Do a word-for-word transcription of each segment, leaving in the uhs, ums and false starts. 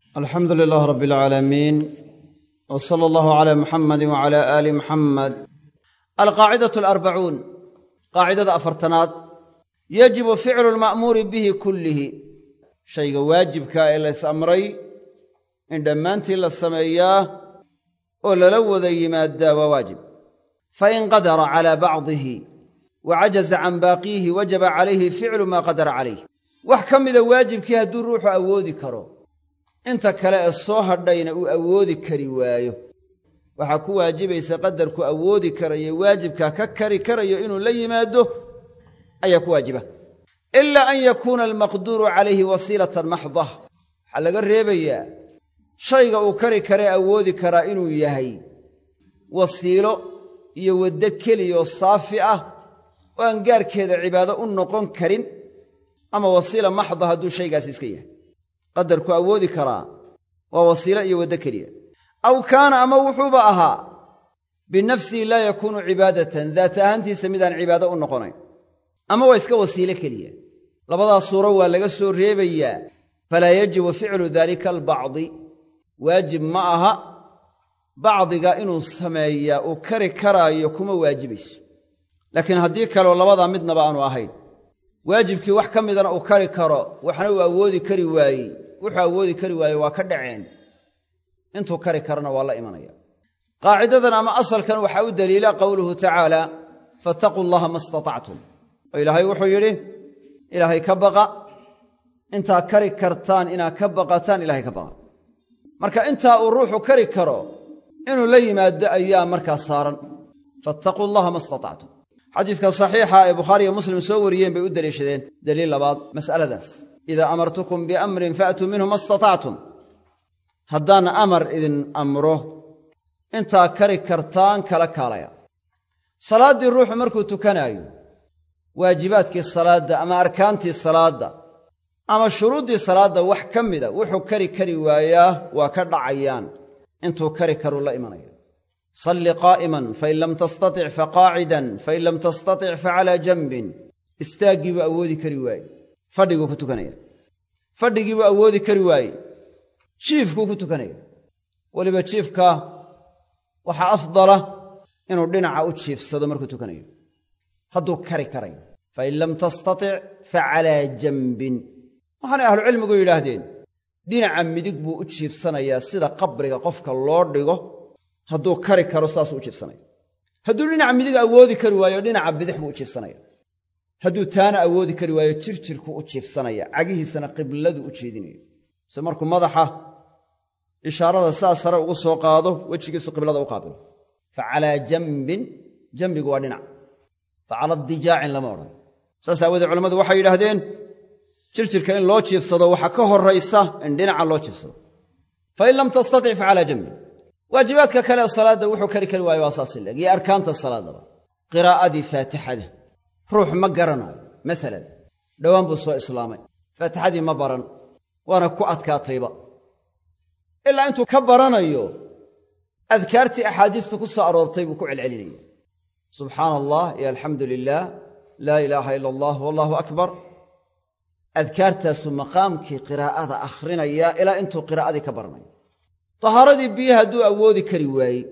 alxamdu lilaah rabi alcaalamiin w sala allahu calaa muxamadi wacalaa aali muxamed alqaacidatu alarbacuun qaacidada afartanaad yajibu ficlu lma'muuri bihi kullihi shayga waajibkaa ee lays amray in dhammaantii la sameeyaa oo lala wada yimaaddaa waa waajib fain qadara calaa bacdihi wa cajaza can baaqiihi wajaba calayhi ficlu maa qadara calayh wax ka mida waajibkii hadduu ruuxu awoodi karo inta kale ee soo hadhayna uu awoodi kari waayo waxaa ku waajibaysa qadarku awoodi karayo waajibkaa ka kari karayo inuu la yimaado ayaa ku waajiba ilaa an yakuuna almaqduuru calayhi wasiilatan maxdah waxaa laga reebayaa shayga uu kari karee awoodi karaa inuu yahay wasiilo iyo waddo keliyoo saafi ah oo aan gaarkeeda cibaado u noqon karin ama wasiila maxda hadduu shaygaas iska yahay qadarku awoodi karaa waa wasiilo iyo waddo keliya aw kaana ama wuxuuba ahaa binafsihi laa yakuunu cibaadatan daat ahaantiisa midaan cibaado u noqonayn ama waa iska wasiilo keliya labadaas suuro waa laga soo reebayaa falaa yajibu ficlu daalika albacdi waajib ma aha bacdiga inuu sameeyaa uu kari karaayo kuma waajibayso laakiin haddii kaleo labadaa midnaba aanu ahayn waajibkii wax ka midana uu kari karo waxna uu awoodi kari waayey wuxuu awoodi kari waaye waa ka dhaceen intuu kari karana waa la imanaya qaacidadan ama asalkan waxaa u daliila qowluhu tacaala fattaquu llaha ma istatactum oo ilaahay wuxuu yidhi ilaahay ka baqa intaa kari kartaan inaad ka baqataan ilaahay ka baqa marka intaa uu ruuxu kari karo inuu la yimaado ayaa markaa saaran fattaquu llaha ma istatactum xadiiska saxiixa ee bukhaari iyo muslim soo wariyeen bay u deliishadeen daliil labaad mas'aladaas idaa amartukum biamrin faatuu minhu ma istatactum haddaan amar idin amro intaa kari kartaan kala kaalaya salaaddii ruuxu markuu tukanaayo waajibaadkii salaadda ama arkaantii salaadda ama shuruuddii salaadda wax ka mida wuxuu kari kari waayaa waa ka dhacayaan intuu kari karuu la imanaya salli qaa'iman fain lam tastatic faqaacidan fain lam tastatic facalaa janbin istaaggii buu awoodi kari waaye fadhiguu ku tukanaya fadhigii buu awoodi kari waaye jiifkuu ku tukanaya weliba jiifka waxaa afdala inuu dhinaca u jiifsado markuu tukanayo hadduu kari karayo fain lam tastatic facalaa janbin waxaanay ahlucilmigu yidhaahdeen dhinaca midig buu u jiifsanayaa sida qabriga qofka loo dhigo hadduu kari karo saasuu u jiifsanaya hadduu dhinaca midig awoodi kari waayo dhinaca bidix buu u jiifsanaya hadduu taana awoodi kari waayo jirjirkuu u jiifsanaya cagihiisana qibladuu u jeedinayo se markuu madaxa ishaarada saa sare ugu soo qaado wejigiisu qiblada u qaabilo fa calaa janbin janbigu waa dhinac fa cala dijaacin lama odhan saas aawoodee culammadu waxay yidhaahdeen jirjirka in loo jiifsado waxaa ka horraysa in dhinaca loo jiifsado fain lam tastatic fa calaa janbin waajibaadka kale ee salaadda wuxuu kari kari waayo waa saas ileeg iyo arkaanta salaaddaba qiraa'adii faatixada ruux ma garanaayo masalan dhowaan buu soo islaamay faatixadii ma baran waana ku adkaatayba ilaa intuu ka baranayo adkaartii axaadiista ku soo aroortay buu ku celcelinaya subxaana allah iyo alxamdu lilaah laa ilaaha ila allah wallaahu akbar adkaartaasuu maqaamkii qiraa'ada akhrinaya ilaa intuu qiraa'adii ka baranayo tahaaradii biyo hadduu awoodi kari waayey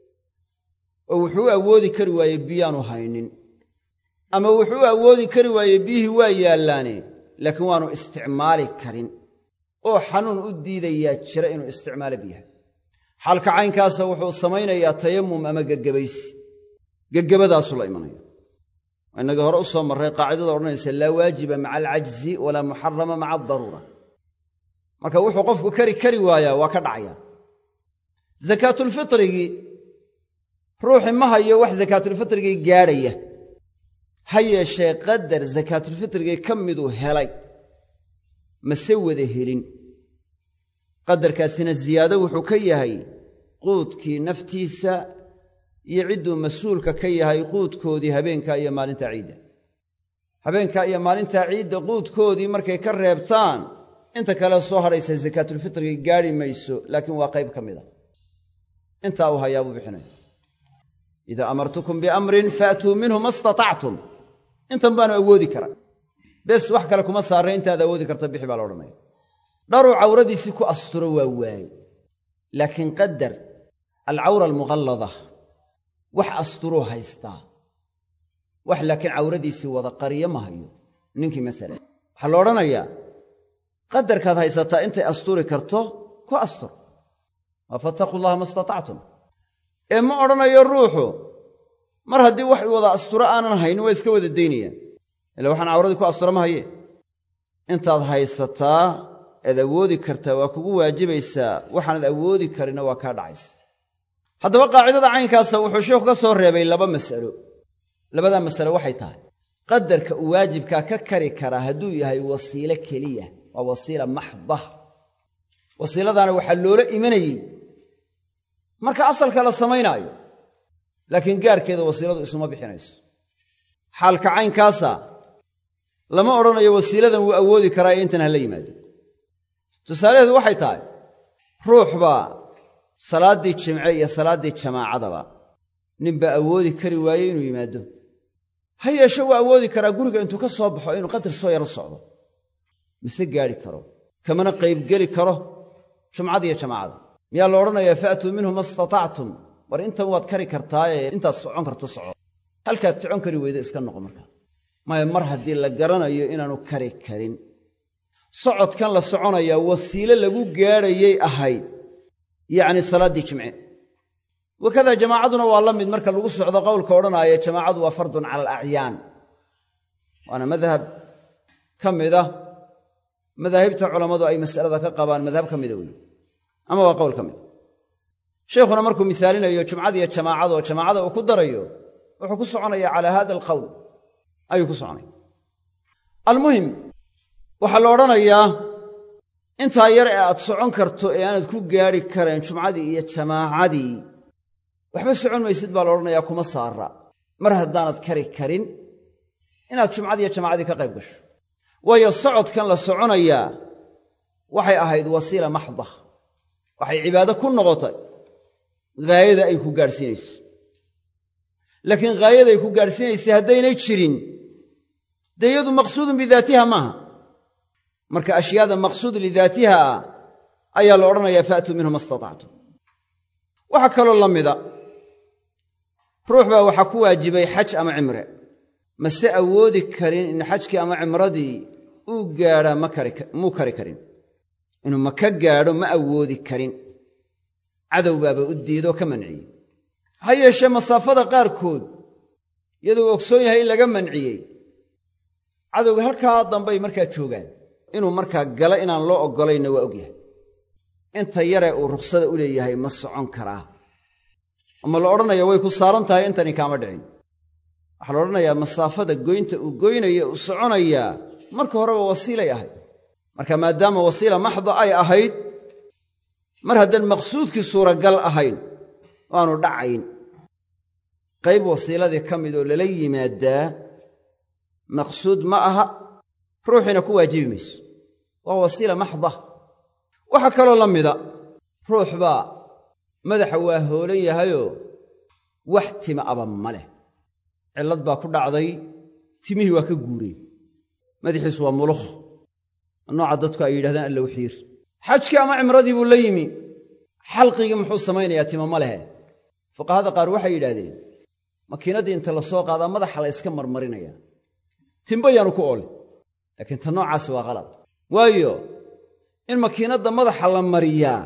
oo wuxuu awoodi kari waayey biyaanu haynin ama wuxuu awoodi kari waayey biyihii waa yaallaane laakiin waanu isticmaali karin oo xanuun u diidayaa jira inuu isticmaalo biyaha xaalka caynkaasa wuxuu samaynayaa tayammum ama gegebaysi gegabadaasuu la imanaya innagii hore u soo marray qaacidada odhanaysa laa waajiba maca alcajzi walaa muxarama maca adaruura marka wuxuu qofku kari kari waayaa waa ka dhacaya sakaatulfitrigii ruuxi ma hayo wax sakaatulfitrigii gaadhaya ha yeeshee qadar sakaatulfitrigii ka miduu helay mase wada helin qadarkaasina ziyaado wuxuu ka yahay quudkii naftiisa iyo cidduu mas-uulka ka yahay quudkoodii habeenkaa iyo maalintaa ciidda habeenkaa iyo maalintaa ciidda quudkoodii markay ka reebtaan inta kale soo hadhaysa sakaatulfitrigii gaadhi mayso laakiin waa qayb ka mida intaa uu hayaa buu bixinaya idaa amartukum biamrin faatuu minhu ma istatactum intan baanu awoodi karaa bes wax kale kuma saarray intaad awoodi karta bixi baa la odhanaya dharuu cawradiisii ku asturo waa waaye laakiin qadar alcawra almughallada wax asturuu haystaa wax laakiin cawradiisii wada qariyo ma hayo ninkii masalan waxaa la odhanayaa qadarkaad haysataa intay asturi karto ku astur waa fattaquu llaha ma istatactum ee ma odhanayo ruuxu mar haddii wax wada asturo aanan haynin waa iska wada daynayaan ila waxaan cawradii ku astura ma haye intaad haysataa ead awoodi kartaa waa kugu waajibaysaa waxaanad awoodi karina waa kaa dhacaysa haddaba qaacidada caynkaasa wuxuu sheikhu ka soo reebay laba mas'alo labadaa mas'alo waxay tahay qadarka uu waajibkaa ka kari karaa hadduu yahay wasiilo keliya waa wasiila maxdah wasiiladaana waxaa loola imanayey marka asalka la samaynaayo laakiin gaarkeeda wasiiladu isuma bixinayso xaalka caynkaasa lama odhanayo wasiiladan wuu awoodi karaa ee intan ha la yimaado tusaalaheedu waxay tahay ruux baa salaaddii jimce iyo salaaddii jamaacadaba ninbaa awoodi kari waayey inuu yimaado ha yeeshe waa awoodi karaa guriga intuu ka soo baxo inuu qadar soo yaro socdo mise gaadhi karo kamana qaybgeli karo jumcada iyo jamaacada miyaa la odhanayaa fa'tuu minhu ma istatactum war intan waad kari kartaaye intaad socon karto soco halkaad socon kari weydo iska noqo markaa maya mar haddii la garanayo inaanu kari karin socodkan la soconayaa wasiile lagu gaadhayay ahayd yacni salaaddii jimce wakadaa jamaacaduna waa la mid marka lagu socdo qowlka odhanaaya jamaacadu waa fardun cala alacyaan waana madhab ka mida madaahibta culammadu ay mas'alada ka qabaan madhab ka mida wey ama waa qowl ka mida sheikhuna markuu misaalinayo jumcadiiyo jamaacada oo jamaacada uu ku darayo wuxuu ku soconayaa calaa haada alqowl ayuu ku soconaya almuhim waxaa la odhanayaa intaa yar ee aad socon karto ee aanad ku gaadhi karayn jumcadii iyo jamaacadii waxba socon maysid baa la odhanayaa kuma saara mar haddaanad kari karin inaad jumcadii iyo jamaacadii ka qayb gasho waayo socodkan la soconayaa waxay ahayd wasiila maxdah waxay cibaado ku noqotay haayada ay ku gaadhsiinayso laakiin haayaday ku gaadhsiinaysay haddaynay jirin dee iyadu maqsuudun bidaatiha maaha marka ashyaada maqsuud lidaatiha ah ayaa la odhanayaa fa'tuu minhu ma istatactum waxaa kaloo la mida ruux baa waxaa ku waajibay xaj ama cimre mase awoodi karin in xajkii ama cimradii uu gaadhaa muu kari karin inuu maka gaadho ma awoodi karin cadow baaba u diidoo ka manciyey ha yeeshee masaafada qaarkood iyadoo ogsoon yahay in laga manciyey cadowga halkaa dambay markaa joogaan inuu markaa gala inaan loo oggolaynna waa ogyahay inta yaree uu rukhsada u leeyahay ma socon karaa ama la odhanaya way ku saaran tahay intani kaama dhicin waxaa la odhanayaa masaafada goynta uu goynaya uu soconayaa marka horeba wasiilay ahayd marka maadaama wasiila maxda ay ahayd mar haddaan maqsuudkii suuragal ahayn waanu dhacayn qayb wasiiladii ka mid oo lala yimaadaa maqsuud ma aha ruuxiina ku waajibi mayso waa wasiila maxda waxaa kaloo la mida ruux baa madaxa waa hoolan yahayoo wax tima aba ma leh cillad baa ku dhacday timihii waa ka guureen madaxiisu waa mulukh nooca dadku ay yidhahdaan allow xiir xajkii ama cimradii buu la yimi xalqigii muxuu samaynayaa tima ma lehe fuqahada qaar waxay yidhaahdeen makiinaddii inta la soo qaadaa madaxa la yska marmarinaya timba yaanu ku oole laakiin ta noocaasi waa qalad waayo in makiinadda madaxa la mariyaa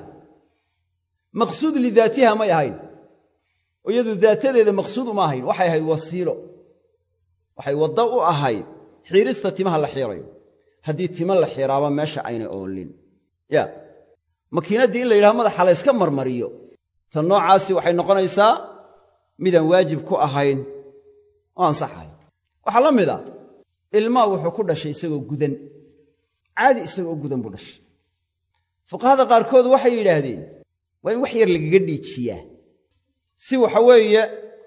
maqsuud lidaatiha may ahayn oo iyadu daatadeeda maqsuud uma ahayn waxay ahayd wasiilo waxay wadda u ahayd xiirista timaha la xiirayo haddii tima la xiraaba meesha aynay oolin ya makiinaddii in la yidhaha madaxa la yska marmariyo ta noocaasi waxay noqonaysaa midaan waajib ku ahayn oo ansaxahay waxaa la mida ilmaa wuxuu ku dhashay isagoo gudan caadi isagoo gudan buu dhashay fuqahada qaarkood waxay yidhaahdeen waa in wax yar lagaga dhiijiyaa si waxa weeye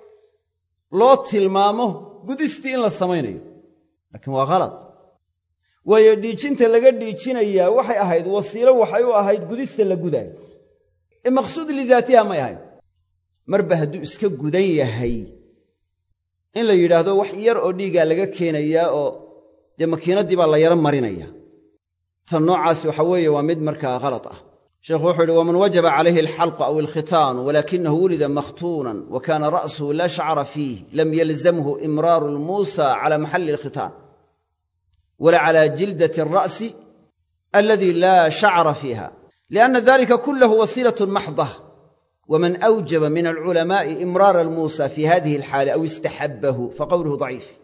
loo tilmaamo gudistii in la samaynayo laakiin waa khalad waayo dhiijinta laga dhiijinayaa waxay ahayd wasiilo waxay u ahayd gudista la gudaayo ee maqsuud lidaatiha may ahayn marba hadduu iska gudan yahay in la yidhaahdo wax yar oo dhiigaa laga keenayaa oo dee makiinaddii baa la yaro marinayaa تنوعاس وحوية ومد مركا غلط شيخ وحول ومن وجب عليه الحلق أو الختان ولكنه ولد مختونا وكان رأسه لا شعر فيه لم يلزمه إمرار الموسى على محل الختان ولا على جلدة الرأس الذي لا شعر فيها لأن ذلك كله وسيلة محضة ومن أوجب من العلماء إمرار الموسى في هذه الحالة أو استحبه فقوله ضعيف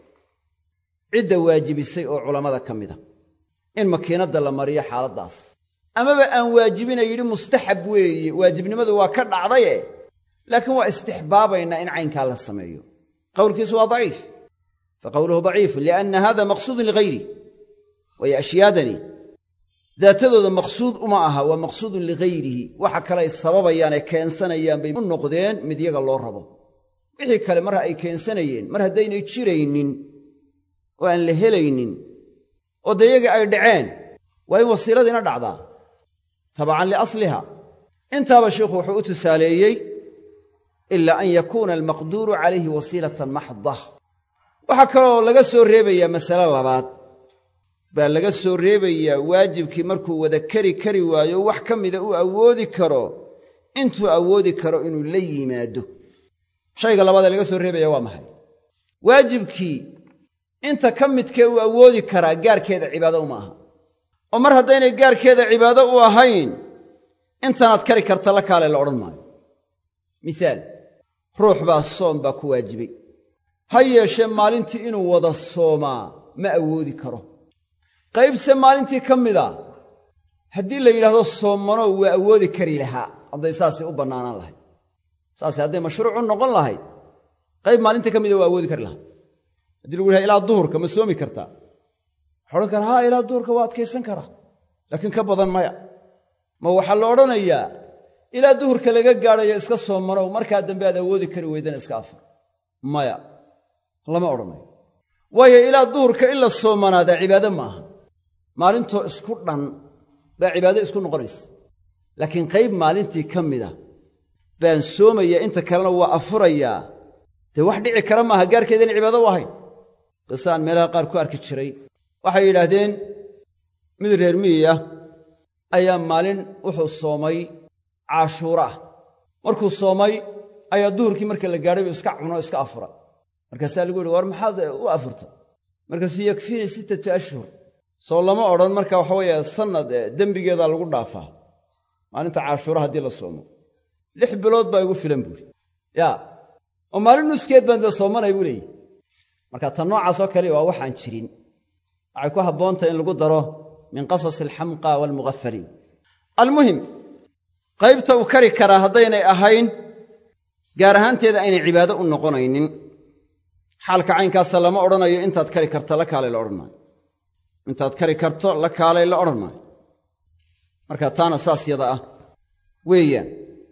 عدة واجب السيء علماء كمذا إن مكينة دلمارية حالة داس أما بأن واجبين يلي مستحب واجبين ماذا وكرد عضيه لكن هو استحبابا إن عين كان السماء قول كيسوا ضعيف فقوله ضعيف لأن هذا مقصود لغيري ويأشيادني ذات ذو مقصود أمعها ومقصود لغيره وحكى لي السبب يعني كان سنيان بين النقدين مديق الله ربه وحي كلمة أي كان سنيين مرة دين يتشيرين وأن لهلين وديق أي دعين وهي وصيلة دينا دعضا طبعا لأصلها انتهى الشيخ وحوت ساليي إلا أن يكون المقدور عليه وصيلة محضة وحكى لغا سو ريبيا مسألة لباد بل لغا سو ريبيا واجبكي مركو وذكري كري وايو وحكم إذا أودي كرو انتو أودي كرو إنو لي مادو شيء لباد لغا سو ريبيا وامحي واجبكي انت كمتك أودي كرا قار كيدا عبادة وماها ومر هدين قار كيدا عبادة وهين انت نتكري كرتلك على الأرض ماي مثال روح با الصوم باكو واجبي هيا شمالينتي إنو وضا الصوما ما أودي كره قيب سمالينتي كم ذا هدي اللي يلهذا الصوم منو وأودي كري لها هذا إساسي أبنانا الله إساسي هذا مشروع نقول الله قيب مالينتي كم ذا وأودي كري لها هدي يقولها إلى الظهر كما سومي كرتا حولك ها إلى الظهر كوات كيسن كره لكن كبضا مايا ما هو حل أورنا إياه إلى الظهر كلاجا قاري إسكا الصوم منو مركا دم هذا أودي كري ويدن إسكافر مايا الله ما أورنا وهي إلى الظهر كإلا الصوم هذا عبادة معها maalinto isku dhan ba cibaado isku noqonaysa laakiin qayb maalintii kamida baan soomaya inta kalena waa afuraya te wax dhici kara ma gaarkeedan cibaado wahay qisaan meelaha qaar ku arki jiray waxay yiraahdeen mid reer miyiga ayaa maalin wuxuu soomay caashura markuu soomay ayaa duhurkii marka la gaaray iska cuno iska afura markaas lagu yiri war maxaad u afurta markaas yakfiini sittata ashhur soo lama oran marka waxa weeye sanad dambigeeda lagu dhaafaa maalinta caashura hadii la soomo lix bilood baa igu filan buuri ya oo maalin nuskeed baan soomanay buuri marka tan noocaas oo kale waa waxaan jirin waxay ku haboontaa in lagu daro min qasas al-hamqa wal mughaffarin almuhim qaybta uu kari kara hadaynay ahayn gaar ahaanteeda aynay cibaado u noqonaynin xaalka caynkaas lama oranayo intaad kari karto la kale la oranayo intaad kari karto la kaalay la oran maayo marka taana saas yada ah weeyaan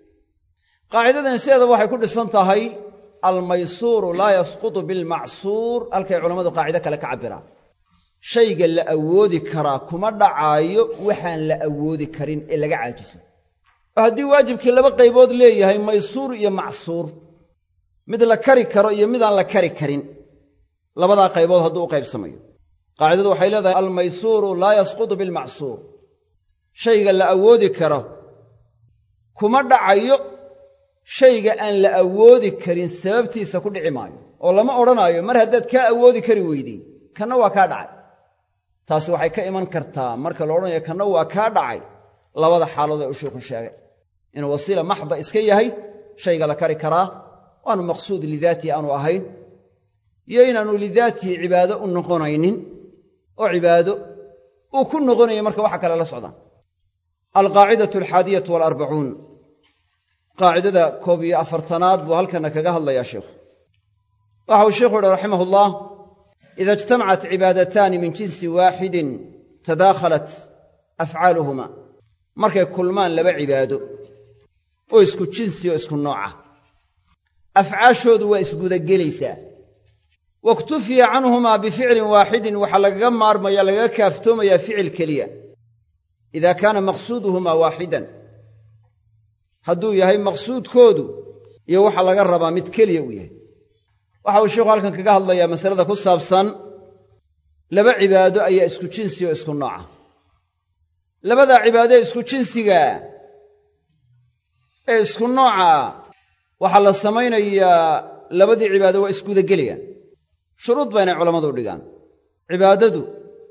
qaacidadan sideeda waxay ku dhisan tahay al-maysur la yasqutu bil ma'sur alkay culimadu qaacida kale ka cabiraan shayga la awoodi kara kuma dhacaayo waxaan la awoodi karin ee laga caajiso hadii waajibkii laba qaybood leeyahay maysur iyo ma'sur mid la kari karo iyo mid aan la kari karin labada qaybood haduu u qaybsamayo قاعدة وحيلة الميسور لا يسقط بالمعسور شيء لا أودي كره كما دعيو شيء أن لا أودي كرين سببتي سكون عماي والله ما أورنا يوم مر هدد كأودي كري ويدي كنوا كادعي تاسو حي كإيمان كرتا مرك الأورنا يكنوا كادعي لا وضع حاله أشوف الشارع إن وسيلة محضة إسكية هي شيء لا كري كراه وأنا مقصود لذاتي أنا أهين يينا أنه لذاتي عبادة النقونين وعباده وكل غني مركب وحكى على الصعدان القاعدة الحادية والأربعون قاعدة كوبي أفرتناد وهل كان كجاه الله يا شيخ وهو الشيخ رحمه الله إذا اجتمعت عبادتان من جنس واحد تداخلت أفعالهما مركب كل ما لبع عباده ويسكو جنسي ويسكو نوعه أفعال شود ويسكو ذا جليسة واكتفي عنهما بفعل واحد وحلق مار ما يلقى كافتوما يا فعل كليا إذا كان مقصودهما واحدا هدو يهي مقصود كودو يو حلق الربا متكليا ويه وحاو الشيخ قال كان كقاه الله يا مسألة كسابسان لبا عباده أي اسكو جنسي واسكو نوعه labada cibaado isku jinsiga ee isku nooca waxa la samaynayaa labadii cibaado waa isku wadagelayaan shuruud bayna culimadu dhigaan cibaadadu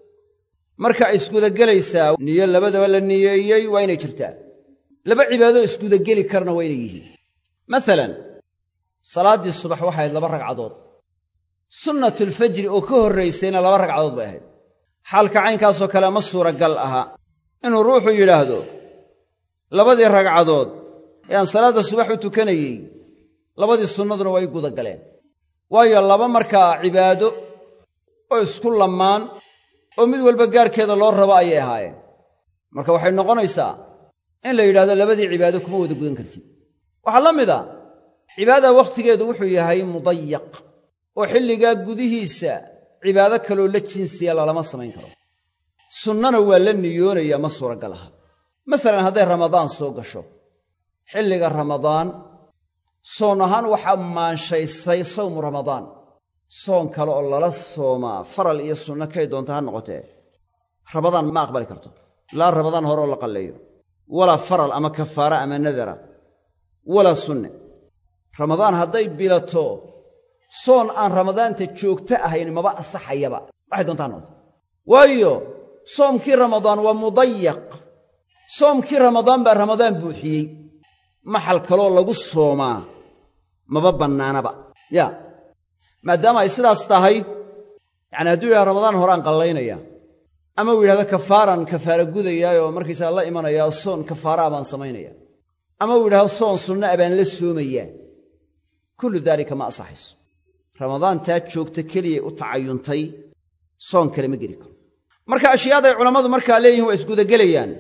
marka ay isku wadagelaysaa niyo labadaba la niyeeyay waa inay jirtaa laba cibaado isku wadageli karna waa inay yihiin maalan salaadii subax waxay ahayd laba ragcadood sunnatul fajr oo ka horreysayna laba ragcadood bay ahayd xaalka caynkaasoo kale ma suuragal aha inuu ruuxu yidhaahdo labadii ragcadood ee aan salaadda subax u tukanayey labadii sunnaduna way gudagaleen waayo laba markaa cibaado oo isku lamaan oo mid walba gaarkeeda loo rabo ayay ahaayeen marka waxay noqonaysaa in la yidhaahdo labadii cibaado kuma wada gudan kartid waxaa la mid a cibaadada wakhtigeedu wuxuu yahay mudayaq oo xilligaa gudihiisa cibaado kaloo la jinsiya lalama samayn karo sunnana waa la niyoonayaa ma suuragal aha masalan hadday ramadaan soo gasho xilliga ramadaan soon ahaan waxaa maanshaysay sawmu ramadaan soon kale oo lala soomaa faral iyo sunno kay doonta ha noqotee ramadaan ma aqbali karto laa ramadaan hore oo la qalleeyo walaa faral ama kafaara ama nadara walaa sunne ramadaan hadday bilato soon aan ramadaanta joogto ahayn maba asaxayaba waxay doonta ha noqoto waayo soomkii ramadaan waa mudayaq soomkii ramadaan baa ramadaan buuxiyey maxal kaloo lagu soomaa maba bannaanaba yaa maadaama ay sidaas tahay yacni hadduu yidhahdo ramadaan horaan qallaynaya ama uu yidhahdo kafaaran kafaara gudayaayoo markaysaa la imanayaa soon kafaaraa baan samaynaya ama uu yidhahdo soon sunna a baan la soomayaa kullu daalika ma asaxayso ramadaantaa joogta keliyay u tacayuntay soon kale ma geli karo marka ashyaaday culammadu markaa leeyihin waa isgudagelayaan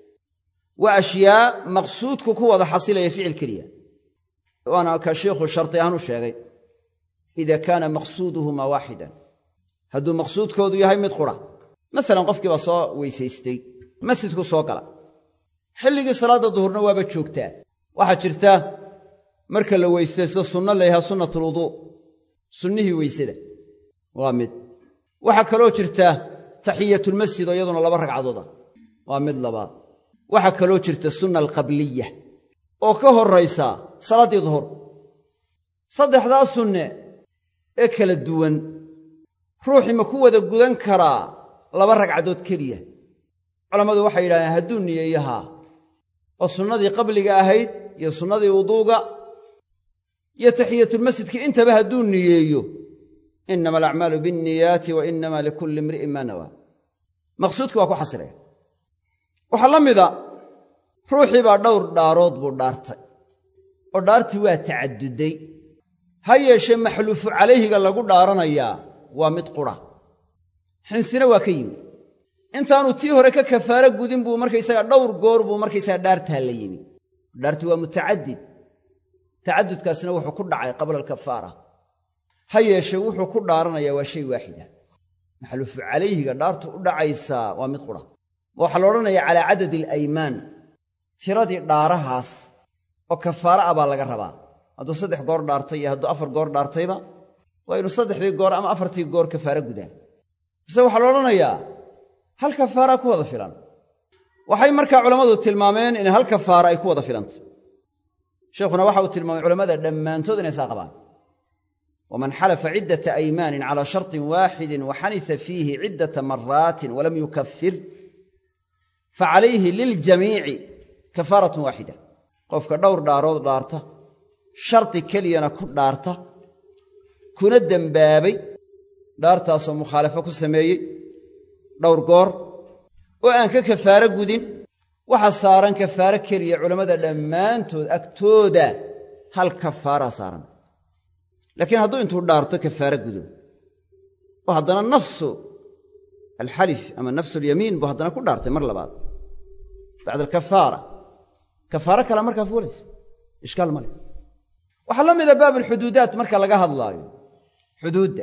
waa ashyaa maqsuudku ku wada xasilaya ficil keliya waana ka sheikhu sharti ahaan u sheegay ida kaana maqsuuduhumaa waaxidan hadduu maqsuudkoodu yahay mid qura masalan qofkii baa soo weysaystay masjidku soo gala xilligii salaadda duhurna waaba joogtaa waxaa jirta marka la weysaysto sunno la yidhaha sunnatulwuduu sunnihii weysada waa mid waxaa kaloo jirta taxiyatulmasjid oo iyaduna laba ragcadooda waa mid labaad waxaa kaloo jirta sunna alqabliya oo ka horraysa salaaddii duhur saddexdaa sunne ee kala duwan ruuxii ma ku wada gudan karaa laba ragcadood keliya culammadu waxay yidhahdeen hadduu niyeeyahaa oo sunnadii qabliga ahayd iyo sunnadii wuduuga iyo taxiyatulmasjidkii intaba hadduu niyeeyo innama alacmaalu binniyaati wa innama likulli imri'in maa nawaa maqsuudkii waa ku xasilaya waxaa la mida ruuxii baa dhowr dhaarood buu dhaartay oo dhaartii waa tacadduday ha yeeshee maxluufu calayhiga lagu dhaaranayaa waa mid qura xinsina waa ka yimi intaanu tii hore ka kafaaro gudin buu markaysaga dhowr goor buu markaysaga dhaartaa la yimi dhaartu waa mutacadid tacadudkaasina wuxuu ku dhacay qabla alkafaara ha yeeshee wuxuu ku dhaaranayaa waa shay waaxida maxluufu calayhiga dhaartu u dhacaysaa waa mid qura waxaa la odhanayaa calaa cadadi alaymaan tiradii dhaarahaas oo kafaara ah baa laga rabaa hadduu saddex goor dhaartay iyo hadduu afar goor dhaartayba waa inuu saddexdii goor ama afartii goor kafaaro gudaa mise waxaa la odhanayaa hal kafaara ku wada filan waxay markaa culammadu tilmaameen in hal kafaara ay ku wada filantay sheikhuna waxa uu tilmaamay culammada dhammaantood inay saa qabaan waman xalafa ciddata aymaanin calaa shartin waaxidin wa xanisa fiihi ciddata maraatin walam yukafir facalayhi liljamiici kafaaratun waaxida qofka dhowr dhaarood dhaarta shardi keliyana ku dhaarta kuna dembaabay dhaartaasoo mukhaalafo ku sameeyey dhowr goor oo aan ka kafaaro gudin waxa saaran kafaaro keliya culammada dhammaantood agtooda hal kafaaraa saaran laakiin hadduu intuu dhaarto kafaaro gudo oo haddana nafsu alxalif ama nafsu alyamiin buu haddana ku dhaartay mar labaad bacda alkafaara kafaaro kale markaa fuulaysa ishkaal ma leh waxaa la mida baab alxuduudaat marka laga hadlaayo xuduudda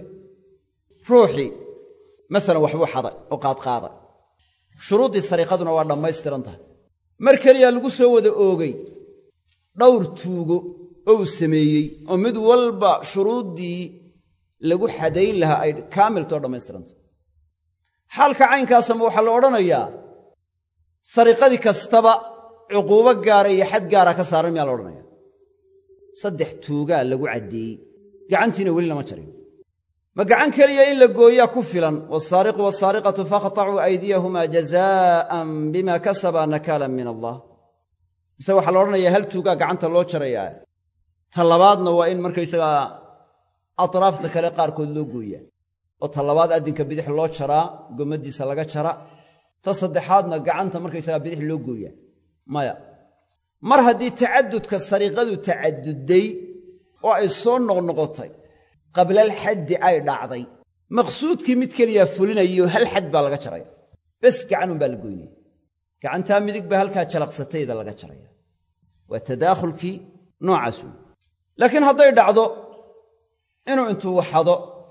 ruuxii masalan waxbuu xaday oo qaadqaaday shuruuddii sariiqaduna waa dhammaystiran tahay mar keliyaa lagu soo wada oogay dhowr tuugo oo uu sameeyey oo mid walba shuruuddii lagu xadayn lahaa ay kaamiltoo dhammaystiran tahay xaalka caynkaasama waxaa la odhanayaa sariqadii kastaba cuquubo gaara iyo xad gaara ka saaran miyaa la odhanaya saddex tuugaa lagu caddeeyey gacantiina weli lama jarin ma gacan keliya in la gooyaa ku filan wasaariqu wasaariqatu faqtacuu aydiyahumaa jazaa'an bimaa kasabaa nakaalan min allah mise waxaa la odhanayaa hal tuugaa gacanta loo jarayaa ta labaadna waa in markaysagaa atraafta kale qaarkood loo gooyaa oo ta labaad addinka bidix loo jaraa gommaddiisa laga jara ta saddexaadna gacanta markaysagaa bidix loo gooyaa maya mar haddii tacaddudka sariiqadu tacadduday oo ay soo noqnoqotay qablal xaddi ay dhacday maqsuudkii mid keliyaa fulinayo hal xad baa laga jaraya bes gacanun baa la goynaya gacantaa midig baa halkaa jalaqsatayda laga jaraya waa tadaakhulkii noocaas wey laakiin hadday dhacdo inuu intuu waxado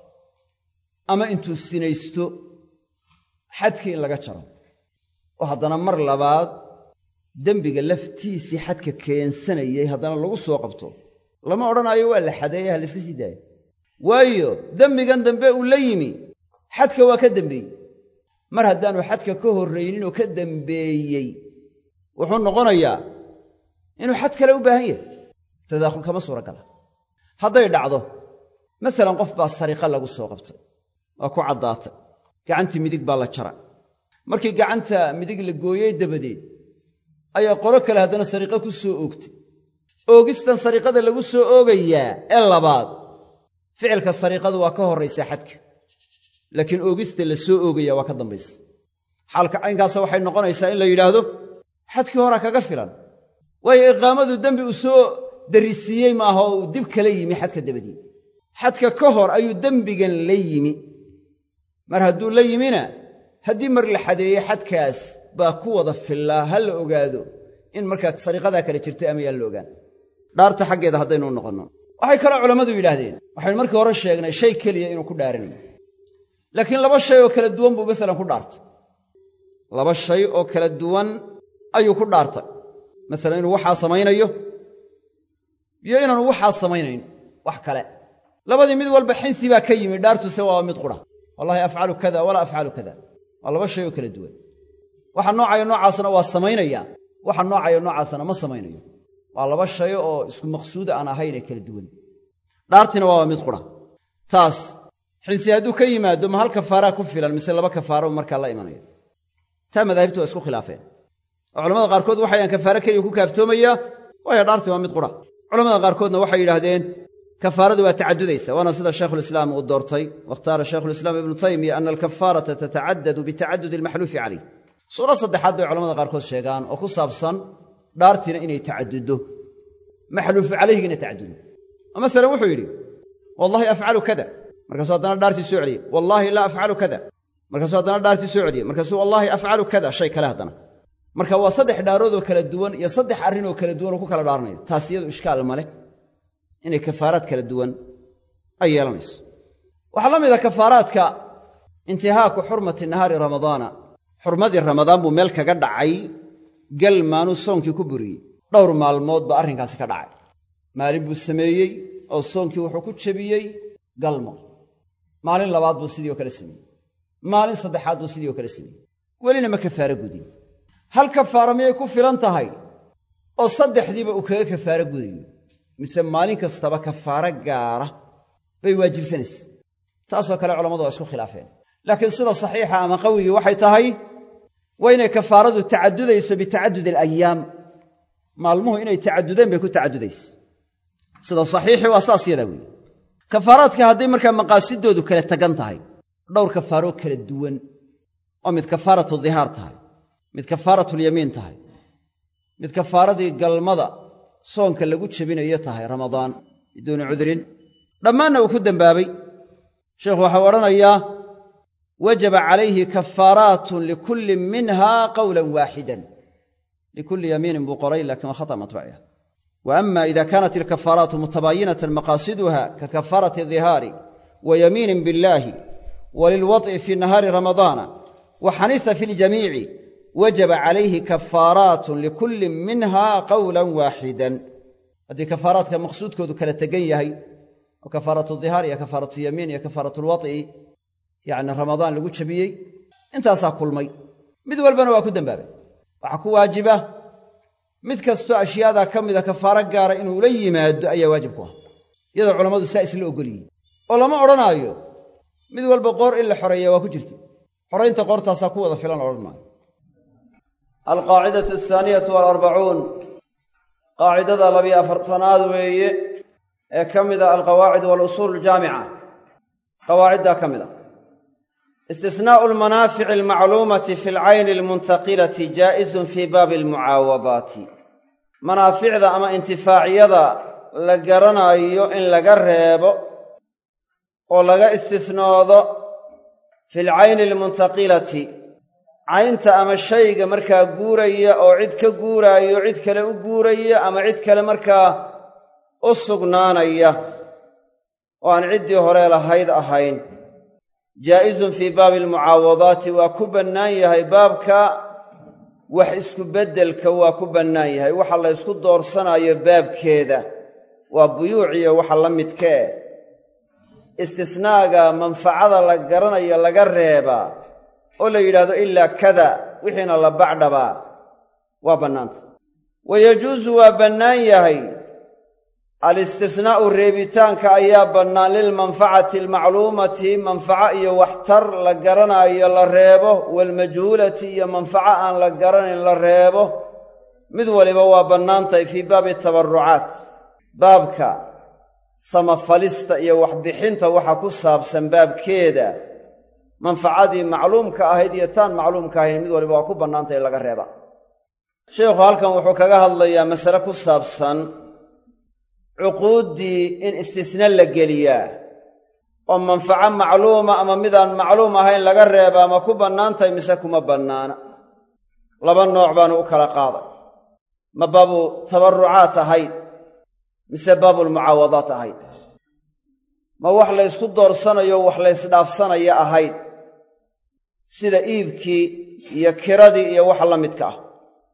ama intuu sinaysto xadkii in laga jaro oo haddana mar labaad dembiga laftiisii xadka keensanayay haddana lagu soo qabto lama odhanaayo waa la xadeeye ha layska sii daaya waayo dembigan dambe uu la yimi xadka waa ka dembeeyey mar haddaanu xadka ka horrayninoo ka dembeeyey wuxuu noqonayaa inuu xad kale u baahan yahay tadaakhul kama suuragala hadday dhacdo masalan qof baa sariqa lagu soo qabtay waa ku caddaatay gacantii midig baa la jara markii gacanta midig la gooyey dabadeed ayaa qolo kale haddana sariiqo ku soo oogtay oogistan sariiqada lagu soo oogayaa ee labaad ficilka sariiqadu waa ka horraysaa xadka laakiin oogista la soo oogayaa waa ka dambaysa xaalka caynkaasa waxay noqonaysaa in la yidhaahdo xadkii horaa kaga filan waayo iqaamadu dembi uu soo darisiiyey maaha oo uu dib kala yimi xadka dabadii xadka ka hor ayuu dembigan la yimi mar hadduu la yimina haddii mar la xadeeyey xadkaas baa ku wada fillaa ha la ogaado in markaa sariiqadaa kale jirtay ama yaan la ogaan dhaarta xaggeeda haddaynu noqonno waxay kaloo culammadu yidhaahdeen waxaynu markii hore sheegnay shay keliya inuu ku dhaaranayo laakiin laba shay oo kala duwan buu masalan ku dhaartay laba shay oo kala duwan ayuu ku dhaartay masalan inuu waxaa samaynayo iyo inaanu waxaa samaynayn wax kale labadii mid walba xinsi baa ka yimi dhaartuse waa mid qura wallahi afcalu kada walaa afcalu kada waa laba shay oo kala duwan waxa noocayo noocaasna waa samaynaya waxa noocayo noocaasna ma samaynayo waa laba shay oo isku maqsuud aan ahayn ee kala duwan dhaartina waa mid qura taas xinsi hadduu ka yimaado ma hal kafaara ku filan mise laba kafaaro markaa la imanaya taa madaahibtu waa isku khilaafeen oo culamada qaarkood waxayaan kafaaro keliya ku kaaftoomaya waayo dhaartii waa mid qura culamada qaarkoodna waxay yidhaahdeen kafaaradu waa tacadudaysa waana sida shaykhulislaam uu doortay wakhtaara shaykhulislaam ibnu taymiya ana alkafaarata tatacadadu bitacadudi almaxluufi calayh suuro saddexaad bay culamada qaarkood sheegaan oo ku saabsan dhaartiina inay tacaduddo maxluufu calayhigina tacadudo oo masalan wuxuu yidhi wallahi afcalu kada markaasuu haddana dhaartii soo celiyey wallaahi laa afcalu kada markaasuu haddana dhaartii soo celiyey markaasuu wallaahi afcalu kada shay kale haddana marka waa saddex dhaaroodoo kala duwan iyo saddex arrinoo kala duwan oo ku kala dhaaranayo taas iyadu ishkaal ma leh inay kafaaraad kala duwan ay yeelanayso waxaa la mida kafaaraadka intihaaku xurmati nahaari ramadaana xurmadii ramadaan buu meel kaga dhacay gal maanuu soonkii ku buriyey dhowr maalmood baa arrinkaasi ka dhacay maalin buu sameeyey oo soonkii wuxuu ku jebiyey galmo maalin labaad buu sidii oo kale sameeyey maalin saddexaad buu sidii oo kale sameeyey welina ma kafaaro gudin hal kafaara miyay ku filan tahay oo saddexdiiba uu kaga kafaaro gudayo mise maalin kastaba kafaaro gaara bay waajibsanaysa taasoo kale culammadu waa isku khilaafeen laakiin sida saxiixa ama qawigii waxay tahay waa inay kafaaradu tacadudayso bitacadudi alayaam maalmuhu inay tacadudeen bay ku tacadudaysa sida saxiixi waa saas yadaa weeye kafaaraadka hadday markaa maqaasidoodu kala tagan tahay dhowr kafaaroo kala duwan oo mid kafaaratu dihaar tahay mid kafaaratulyamiin tahay mid kafaaradii galmada soonka lagu jebinayo tahay ramadaan biduuni cudrin dhammaanna uu ku dembaabay sheekhu waxau odhanayaa wajaba calayhi kafaaraatun likulli minha qawlan waaxidan likulli yamiinin buu qoray laakiin waa khata matbaciha wa ama ida kaanat ilkafaaraatu mutabaayinatan maqaasiduha ka kafaarati dihaari wa yamiinin biاllaahi wa lilwaط'i fii nahaari ramadaana wa xanisa fi ljamiici wajaba calayhi kafaaraatun likulli minha qawlan waaxidan haddii kafaaraadka maqsuudkoodu kala tegan yahay oo kafaaratu dihaar iyo kafaaratu yamiin iyo kafaaratu lwaط'i yacni ramadaan lagu jebiyey intaasaa kulmay mid walbana waa ku dembaabay waxaa ku waajiba mid kastoo ashyaadaa ka mida kafaaro gaara inuu la yimaado ayaa waajib ku ah iyadoo culammadu saa isla ogolyihin oo lama odhanaayo mid walba qoor in la xoreeya waa ku jirta xoraynta qoortaasaa ku wada filan odhan maayo alqaacidatu athaaniyatu waalarbacuun qaacidada labiyo afartanaad weeye ee ka mida alqawaacid waalusuul aljaamica qawaaciddaa ka mid a istisnaa'u almanaafici almacluumati fi alcayni almuntaqilati jaa'izun fii baabi almucaawabaati manaaficda ama intifaacyada la garanaayo in laga reebo oo laga istisnoodo fi alcayni almuntaqilati caynta ama shayga markaa guuraya oo cid ka guuraayo cid kale u guuraya ama cid kale markaa u sugnaanaya oo aan ciddii hore lahayd ahayn jaa'izun fii baabi almucaawadaati waa ku bannaan yahay baabka wax isku beddelka waa ku bannaan yahay waxa la ysku doorsanayo baabkeeda waa buyuuciyo waxa la midkee istisnaaga manfacada la garanayo laga reebaa oo la yidhaahdo ilaa kada wixiina la bacdhabaa waa bannaanta wa yajuusu waa bannaan yahay alistisnaa'u reebitaanka ayaa bannaan lilmanfacati almacluumati manfaco iyo waxtar la garanaayo la reebo waalmajhuulati iyo manfaco aan la garanayn la reebo mid waliba waa bannaantahay fii baabi tabarrucaat baabka samafalista iyo waxbixinta waxa ku saabsan baabkeeda manfacadii macluumka ahayd iyo taan macluumka ahayn mid waliba waa ku bannaantahay laga reeba sheekhu halkan wuxuu kaga hadlayaa masale ku saabsan cuquuddii in istisna la geliyaa oo manfaco macluuma ama midaan macluum ahayn laga reebaa ma ku bannaantahay mise kuma bannaana laba nooc baanu u kala qaaday ma baabu tabarrucaat ahayd mise baabulmucaawadaat ahayd ma wax la ysku doorsanayo wax la ysdhaafsanaya ahayd sida iibkii iyo kiradii iyo waxa la midka ah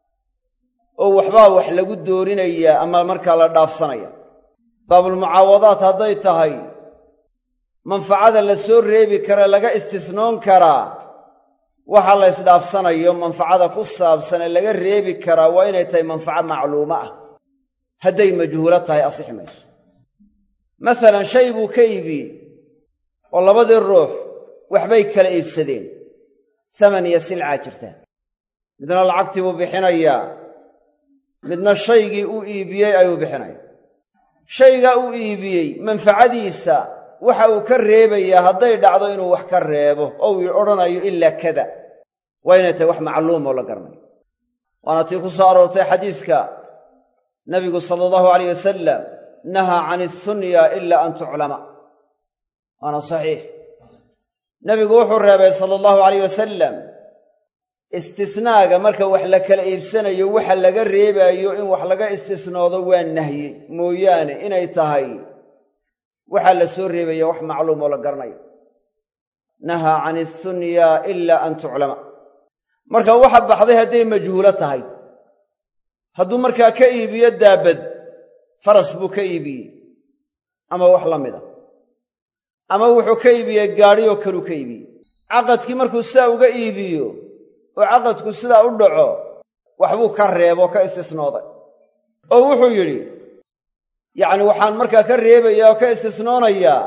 oo waxbaa wax lagu doorinayaa ama markaa la dhaafsanaya baabulmucaawadaat hadday tahay manfacada la soo reebi kara laga istisnoon karaa waxa la ysdhaafsanayo manfacada ku saabsan ee laga reebi karaa waa inay tahay manfaco macluumo ah hadday majhuulo tahay asixi mayso masalan shay buu ka iibiyey oo labadii ruux waxbay kala iibsadeen saman iyo silcaa jirtaan midna lacagtii buu bixinayaa midna shaygii uu iibiyey ayuu bixinaya shaygaa uu iibiyey manfacadiisa waxa uu ka reebayaa hadday dhacdo inuu wax ka reebo oo uu odhanayo ilaa kada waa inay tahay wax macluum oo la garanayo waana tii ku soo aroortay xadiiska nabigu sala allahu alayh wasalam nahaa can isunya ilaa an tuclama waana saxiix nebigu wuxuu reebay sala allahu alayh wasalam istisnaaga marka wax la kala iibsanayo waxa laga reebaayo in wax laga istisnoodo waa nahyey mooyaane inay tahay waxaa la soo reebaya wax macluum oo la garanayo nahaa can isunya ilaa an tuclama marka waxa baxday hadday majhuulo tahay hadduu markaa ka iibiyo daabad faras buu ka iibiyey ama wax la mida ama wuxuu ka iibiyey gaadhi oo kaluu ka iibiyey caqadkii markuu sidaa uga iibiyo oo caqadku sidaa u dhaco waxbuu ka reebo ka istisnooday oo wuxuu yidhi yacni waxaan markaa ka reebayaa oo ka istisnoonayaa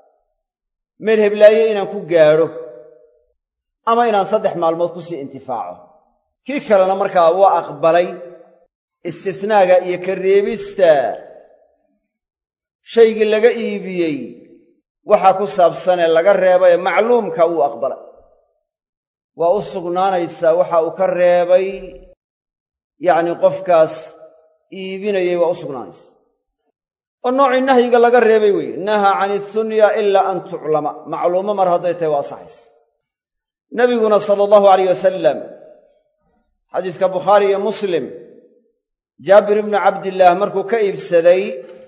meel heblaaye inaan ku gaadho ama inaan saddex maalmood ku sii intifaaco kii kalena markaa waa aqbalay istisnaaga iyo ka reebista shaygii laga iibiyey waxaa ku saabsanee laga reebay ee macluumka wuu aqbalay waa u sugnaanaysaa waxa uu ka reebay yacni qofkaas iibinayay waa u sugnaanaysaa oo noocii nahyiga laga reebay weeye nahaa can isunya ilaa an tuclama macluumo mar hadday tahay waa asaxaysa nebiguna sala allahu alayh wasalam xadiiska bukhaari iyo muslim jaabir ibnu cabdillaah markuu ka iibsaday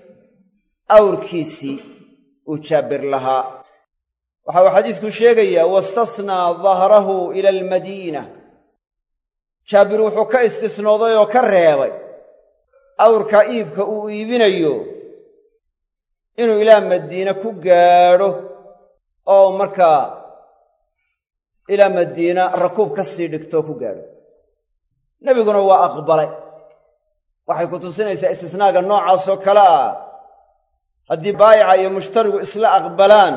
awrkiisii uu jaabir lahaa waxa uu xadiisku sheegayaa wastasnaa dahrahu ila almadiina jaabir wuxuu ka istisnooday oo ka reebay awrka iibka uu iibinayo inuu ilaa madiine ku gaadho oo markaa ilaa madiina rakuub ka sii dhigtoo ku gaadho nebiguna waa aqbalay waxay ku tusinaysaa istisnaaga noocaasoo kale ah haddii baayica iyo mushtarigu isla aqbalaan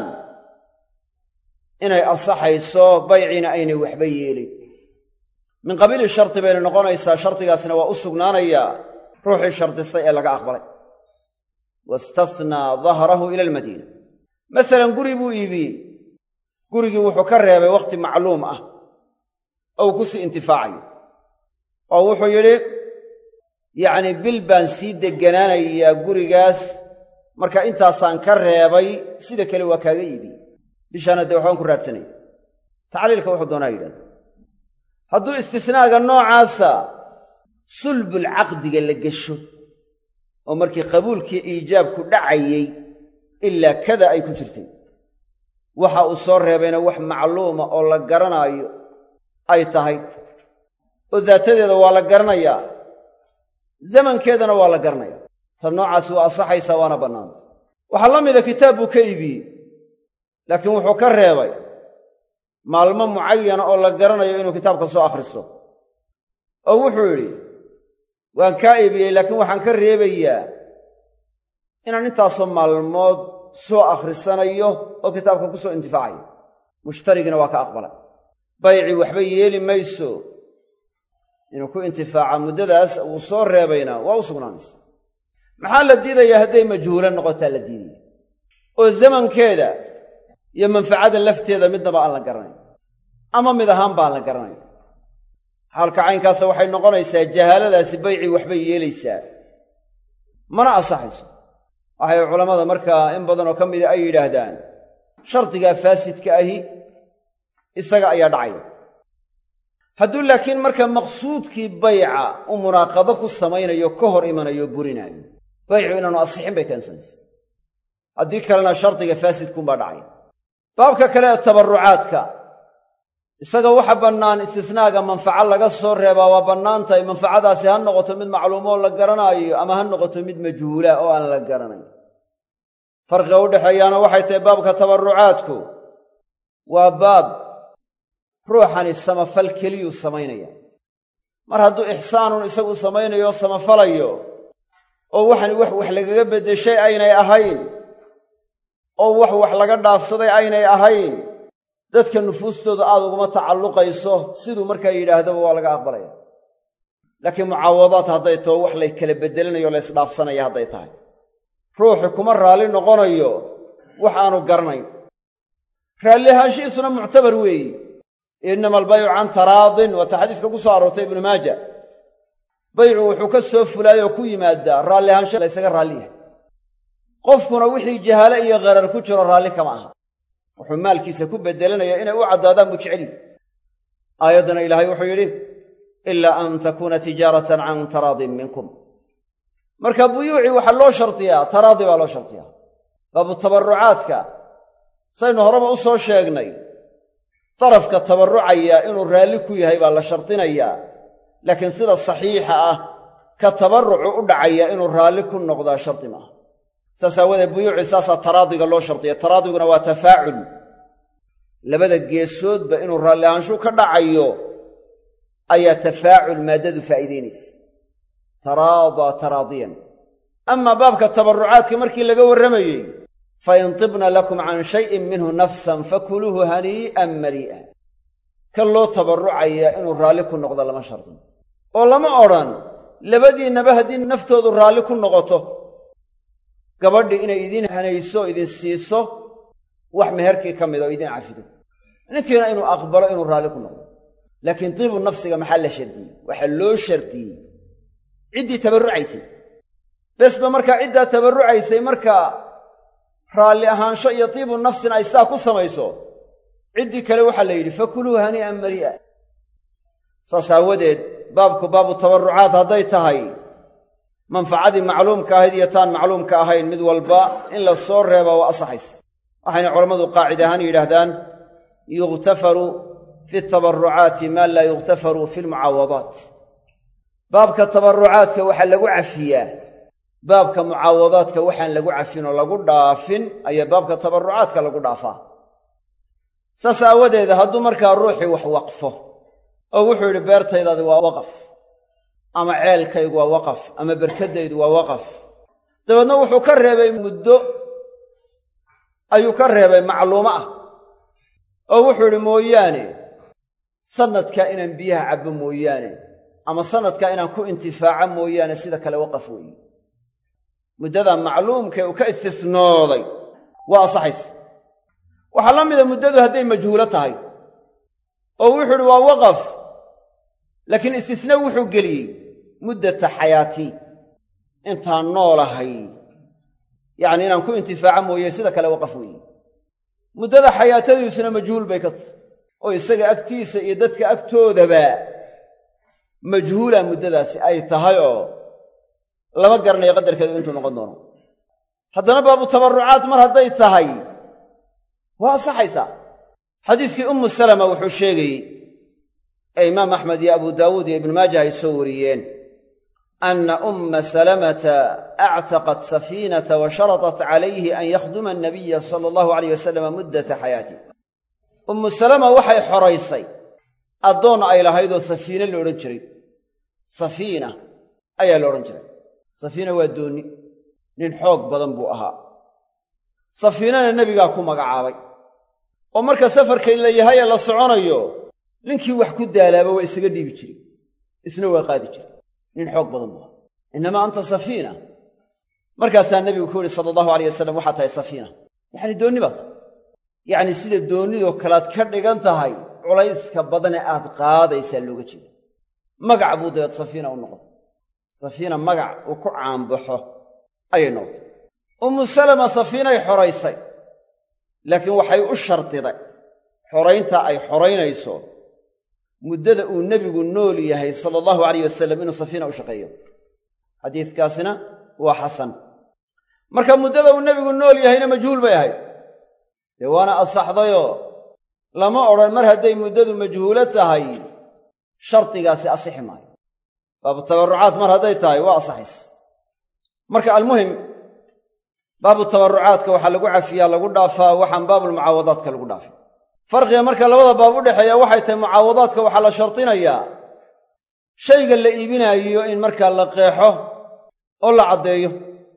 inay ansaxayso bayciina aynay waxba yeelin min qabiili sharti bayna noqonaysaa shardigaasna waa u sugnaanayaa ruuxii shardisay ee laga aqbalay wastathnaa dahrahu ila almadiina masalan guri buu iibiyey gurigii wuxuu ka reebay wakhti macluum ah oo uu ku sii intifaacayo oo wuxuu yidhi yacni bil baan sii degganaanayaa gurigaas marka intaasaan ka reebay sida kale waa kaaga iibiyey bishaana dee waxbaan ku raadsanaya tacliilka wuxuu doonaa yidhahda hadduu istisnaaga noocaasa sulbulcaqdiga la gesho oo markii qabuulkii iijaabku dhacayey ilaa kada ay ku jirtay waxa uu soo reebayna wax macluuma oo la garanaayo ay tahay oo daatadeeda waa la garanayaa zamankeedana waa la garanayaa tan noocaasi waa ansaxaysaa waana bannaanta waxaa la mida kitaab buu ka iibiyey laakiin wuxuu ka reebay maalmo mucayana oo la garanayo inuu kitaabka soo akhristo oo wuxuu yidhi waan kaa iibiyey laakiin waxaan ka reebayaa inaan intaasoo maalmood soo akhrisanayo oo kitaabka ku soo intifaacayo mushtarigina waa ka aqbalay baycii waxba yeeli mayso inuu ku intifaaca muddadaas uu soo reebayna waa u sugnaanaysa maxaa la diidayaa hadday majhuula noqotaa la diidaya oo zamankeeda iyo manfacada lafteeda midnaba aan la garanayn ama mid ahaan baan la garanayn xaalka caynkaasa waxay noqonaysaa jahaaladaasi baycii waxbay yeelaysaa mana ansaxayso waxay culammada markaa in badan oo ka mida ay yidhaahdaan shardigaa faasidka ahi isaga ayaa dhacaya hadduu laakiin marka maqsuudkii bayca uu munaaqado ku samaynayo ka hor imanayo burinaayo baycu inaanu asixin bay keensanaysa haddii kalena shardiga faasidkuunbaa dhacaya baabka kale ee tabarrucaadka isaga waxa bannaan istisnaaga manfaco laga soo reebaa waa bannaan tahay manfacadaasi ha noqoto mid macluumoo la garanaayo ama ha noqoto mid majhuula oo aan la garanayn farqiga u dhexeeyaana waxay tahay baabka tabarrucaadku waa baab ruuxani samafal keliyuu samaynaya mar hadduu ixsaanun isagu samaynayo oo samafalayo oo waxani wax wax lagaga beddeshay aynay ahayn oo wax wax laga dhaafsaday aynay ahayn dadka nufuustooda aad uguma tacalluqayso siduu markaa yidhaahdaba waa laga aqbalaya laakiin mucaawadaad hadday taho wax lay kala beddelanayo la isdhaafsanaya hadday tahay ruuxu kuma raalli noqonayo wax aanu garanayn raalli ahaanshihiisuna muctabar weeyi innama albaycu can taraadin waata xadiiska ku soo aroortay ibnu maaja baycu wuxuu ka soo fulaayoo ku yimaadaa raalli ahaansho laysaga raalli yahay qofkuna wixii jahaale iyo qarar ku jiro raalli kama aha wuxuu maalkiisa ku beddelanaya inay u caddaadaan buu jeceliy aayaddana ilaahay wuxuu yidhi ilaa an takuuna tijaaratan can taraadin minkum marka buyuucii waxaa loo shardiyaa taraadi baa loo shardiyaa baabu tabarrucaadka saynu horeba u soo sheegnay darafka tabarrucaya inuu raalli ku yahay baa la shardinayaa laakiin sida saxiixa ah ka tabarrucu u dhacaya inuu raalli ku noqdaa shardi maaha saas aawadeed buyuucii saasaa taraadiga loo shardiya taraadiguna waa tafaacul labada geesoodba inuu raalli ahaanshu ka dhacayo ayaa tafaacul maaddadu faa'iidaynaysa taraadaa taraadiyan amaa baabka tabarrucaadka markii laga warramayey fain tibna lakum can shayin minhu nafsan fakuluuhu hanii'an marii'a kan loo tabarrucaya inuu raalli ku noqdo lama shardin oo lama odhan labadiinnaba haddii naftoodu raalli ku noqoto gabadhii inay idin hanayso o idin siiso wax meherkii ka mida oo idin cafido ninkiina inuu aqbalo inuu raalli ku noqdo laakiin tiibu nafsiga maxaa la shardiyey waxaa loo shardiyey ciddii tabarrucaysay besba markaa ciddaa tabarrucaysay markaa raalli ahaansho iyo tiibu nafsin ay saa ku samayso ciddii kale waxaa la yidhi fakuluu hanii'an marii'a saas aawadeed baabku baabu tabarrucaad hadday tahay manfacadii macluumka ahayd iyo taan macluumka ahayn mid walba in la soo reebaa waa asaxays waxayna culammadu qaacid ahaan yidhaahdaan yughtafaru fi tabarrucaati maa laa yughtafaru fi lmucaawadaat baabka tabarrucaadka waxaa lagu cafiyaa baabka mucaawadaadka waxaan lagu cafin oo lagu dhaafin ayaa baabka tabarrucaadka lagu dhaafaa saas aawadeeda hadduu markaa ruuxii wax waqfo oo wuxuu yidhi beertaydaadi waa waqaf ama ceelkaygu waa waqaf ama berkadaydu waa waqaf dabeedna wuxuu ka reebay muddo ayuu ka reebay macluumo ah oo wuxuu yidhi mooyaane sanadka inaan biyaha cabbo mooyaane ama sanadka inaan ku intifaaco mooyaane sida kale waqaf weeye muddada macluumka uu ka istisnooday waa asaxaysa waxaa la mida muddadu hadday majhuulo tahay oo wuxuu yidhi waa waqaf laakiin istisna wuxuu geliyey muddata xayaatii intaan noolahay yacni inaan ku intifaaco mooye sida kale waqaf weeye muddada xayaatadiisuna majhuul bay ka tahay oo isaga agtiisa iyo dadka agtoodaba majhuula muddadaasi ay tahay oo lama garanayo qadarkeedu intuu noqon doono haddana baabu tabarrucaat mar hadday tahay waa asaxaysaa xadiiskii ummu salama wuxuu sheegayey ee imaam axmed iyo abu daawuud iyo ibnu maajah ay soo wariyeen anna umma salamata actaqat safiinata wa sharatat calayhi an yakhduma annabiya sala allahu alayh wasalama muddata xayaatih ummu salama waxay xoraysay addoon ay lahaydoo safiine la odhan jiray safiina ayaa la odhan jiray safiina waa doonni nin xoog badan buu ahaa safiinana nebigaa ku magacaabay oo marka safarka la yahay ee la soconayo ninkii wax ku daalaaba waa isaga dhiibi jiray isna waa qaadi jiray nin xoog badan buu ahaa innamaa anta safiina markaasaa nebigu ku yidhi sala allahu alayh wasalam waxaa tahay safiina yacni doonni baa tahay yacni sida doonnidoo kalead ka dhigan tahay culayska badane aad qaadaysaa looga jeeda magac buu dabeed safiina u noqotay safiina magac uu ku caanbaxo ayay noqotay ummu salama safiinay xoraysay laakiin waxay u shardiday xoraynta ay xoraynayso muddada uu nebigu nool yahay sala allahu alayh wasalam inuu safiina u shaqeeyo xadiidkaasina waa xasan marka muddada uu nebigu nool yahayna majhuul bay ahayd dee waana asaxdayoo lama odhan mar hadday muddadu majhuulo tahay shardigaasi asixi maayo baabu tabarrucaat mar hadday tahay waa asaxaysa marka almuhim baabu tabarrucaadka waxaa lagu cafiyaa lagu dhaafaa waxaan baabulmucaawadaadka lagu dhaafay farqiga marka labada baab u dhexeeya waxay tahay mucaawadaadka waxaa la shardinayaa shayga la iibinaayo in markaa la qeexo oo la caddeeyo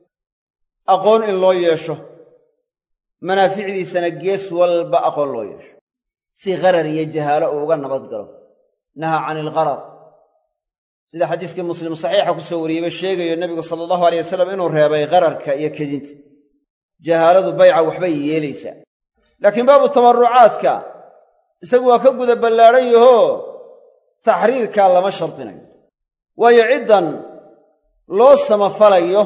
aqoon in loo yeesho manaaficdiisana gees walba aqoon loo yeesho si qarar iyo jahaalo uu uga nabad galo nahaa cani ilqarar sida xadiiskii muslim saxiixa ku soo wariyeyba sheegayo nebigu sala allahu alayh wasalam inuu reebay qararka iyo kedinta jahaaladu bayca waxbay yeelaysaa laakiin baabu tabarrucaadka isagu waa ka guda ballaadhan yahoo taxriirkaa lama shardinayo waayo ciddan loo samafalayo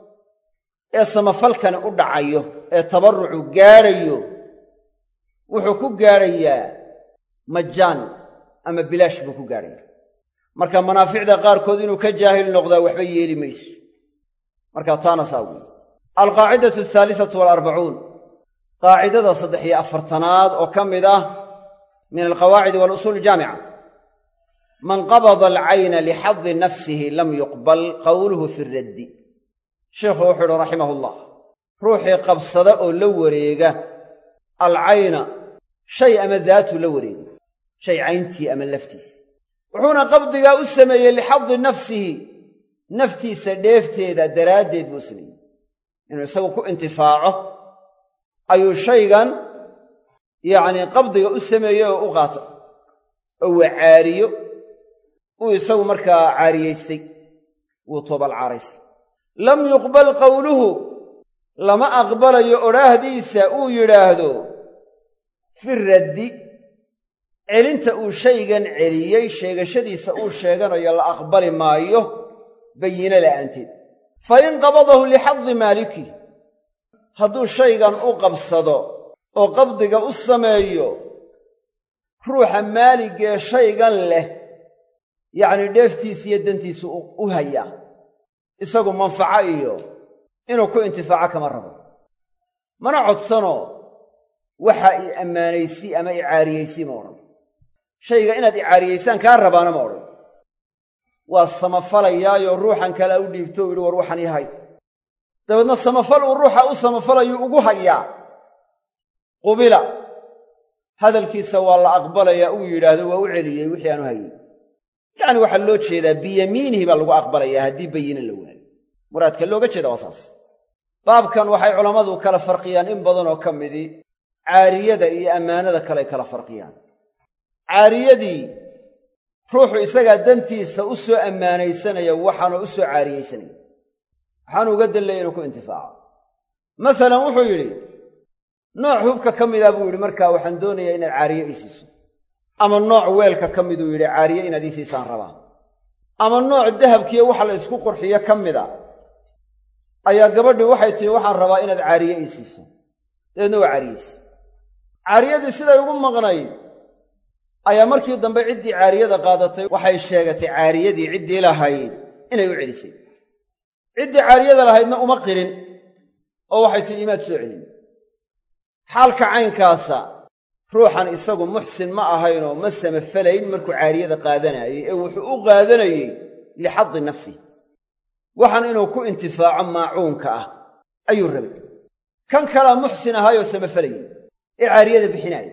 ee samafalkani u dhacayo ee tabarrucu gaadhayo wuxuu ku gaadhayaa majaan ama bilaash buu ku gaadhaya marka manaaficda qaarkood inuu ka jaahil noqdaa waxba yeeli mayso marka taana saa weeye alqaacidatu ahaalisatu waalarbacuun qaacidada saddex iyo afartanaad oo ka mid ah min alqawaacidi waalusuul aljaamica man qabada alcayna lixadi nafsihi lam yuqbal qowluhu fi raddi sheikhu wuxuu uhi raximahullah ruuxii qabsada oo la wareega alcayna shay ama daatu la wareega shay cayntii ama laftiisa wuxuuna qabdigaa u sameeyey lixadi nafsihi naftiisa dheefteeda daraaddeed buu sameeyey inuu isagu ku intifaaco ayuu shaygan yacnii qabdiga u sameeyey oo u qaata oo waa caariyo uu isagu markaa caariyaystay wuu toobalcaaraystay lam yuqbal qowluhu lama aqbalayo odhaahdiisa uu yidhaahdo fi raddi celinta uu shaygan celiyey sheegashadiisa uu sheeganayo la aqbali maayo bayine la'aanteed fa in qabadahu lixadi maaliki hadduu shaygan u qabsado oo qabdiga u sameeyo ruuxa maaligee shaygan leh yacnii dheeftiisa iyo dantiisu u hayaa isagu manfaco iyo inuu ku intifaaco kama rabo mana codsano waxa i ammaanaysi ama i caariyaysi ma odhan shayga inaad i caariyaysaan kaa rabaana ma odhan waa samafalayaayoo ruuxan kale u dhiibto u yidhi war waxan ii hay dabeedna samafal uu ruuxa u samafalayu ugu hayaa qubila hadalkiisa waa la aqbalayaa uu yidhaahdo waa u celiyey wixii aanu hayey yacni waxaa loo jeedaa biyamiinihi baa lagu aqbalayaa haddii bayina la waayo muraadka looga jeeda waa saas baabkan waxay culammadu kala farqiyaan in badan oo ka midii caariyada iyo ammaanada kaley kala farqiyaan caariyadii ruuxu isagaa dantiisa u soo ammaanaysanaya waxaanu u soo caariyaysanaya waxaanu uga dallaya inuu ku intifaaco masalan wuxuu yidhi nooc hubka ka mida buu yidhi markaa waxaan doonayaa inaad caariye ii siiso ama nooc weelka ka miduu yidhi caariye inaad ii siisaan rabaa ama nooc dahabkiiyo waxa la ysku qurxiyo ka mida ayaa gabadhii waxay tihi waxaan rabaa inaad caariye ii siiso dabeedna waa caariyeyse caariyadii siday ugu maqnayd ayaa markii dambe ciddii caariyada qaadatay waxay sheegatay caariyadii ciddii lahayd inay u celisay ciddii caariyada lahaydna uma qirin oo waxay tihi imaad soo celin xaalka caynkaasa ruuxan isagu muxsin ma ahaynoo ma samafalayn markuu caariyada qaadanayey ee wuxuu u qaadanayey lixadi nafsi waxaan inuu ku intifaaco maacuunka ah ayuu rabay kan kalaa muxsin ahaayoo samafalayey ee caariyada bixinaaya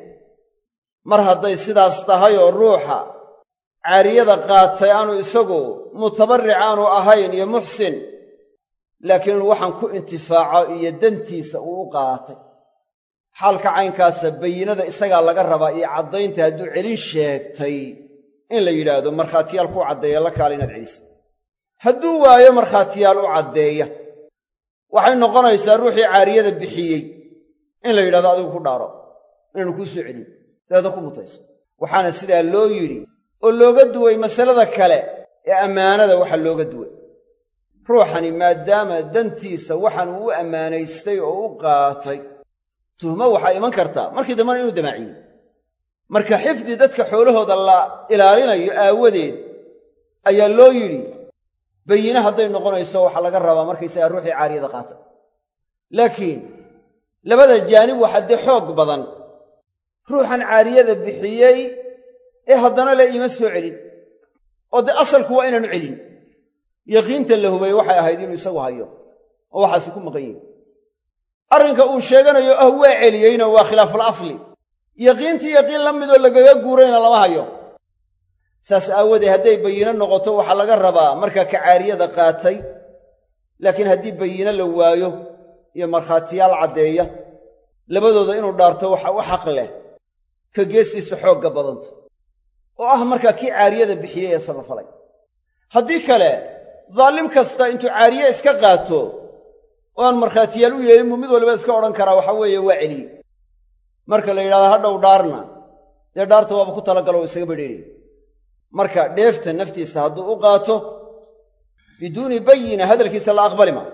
mar hadday sidaas tahay oo ruuxa caariyada qaatay aanu isagu mutabarric aanu ahayn iyo muxsin laakiin inuu waxaan ku intifaaco iyo dantiisa uu u qaatay xaalka caynkaasa bayinada isagaa laga rabaa iyo caddaynta hadduu celin sheegtay in la yidhaahdo markhaatiyaal kuu caddeeya la kaala inaad celisay hadduu waayo markhaatiyaal u caddeeya waxay noqonaysaa ruuxii caariyada bixiyey in la yidhahdo adigu ku dhaaro inaanu kuu soo celin dabeedna ku mutayso waxaana sidaa loo yidhi oo looga duway masalada kale ee ammaanada waxa looga duway ruuxani maadaama dantiisa waxaan uu u ammaanaystay oo u qaatay tuhmo waxaa iman kartaa markii dambana inuu damaaciyo marka xifdi dadka xoolahooda la ilaalinayo aawadeed ayaa loo yidhi bayine hadday noqonayso waxaa laga rabaa markaysagaa ruuxii caariyada qaata laakiin labada jaanib waxaa dee xoog badan ruuxan caariyada bixiyey ee haddana le iima soo celin oo dee asalku waa inaanu celin yaqiinta la hubay waxay ahayd inuu isagu hayo oo waxaasi ku maqan yihi arrinka uu sheeganayo ah waa celiyeyna waa khilaaful asli yaqiintii yaqiin la midoo lagaga guurayna lama hayo saas aawadee hadday bayino noqoto waxaa laga rabaa markaa ka caariyada qaatay laakiin haddii bayino la waayo iyo markhaatiyaal caddeeya labadooda inuu dhaarto waxa u xaq leh ka geestiisa xoogga badanta oo ah markaa kii caariyada bixiyey ee samafalay haddii kale daalim kasta intuu caariye iska qaato oo aan markhaatiyaal u yeelin buu mid waliba iska odhan karaa waxa weeye waa celiye marka la yidhahdo hadhow dhaarna dee dhaarta waaba ku talagalo oo isaga badheeraya marka dheefta naftiisa hadduu u qaato biduuni bayina hadalkiisa la aqbali maayo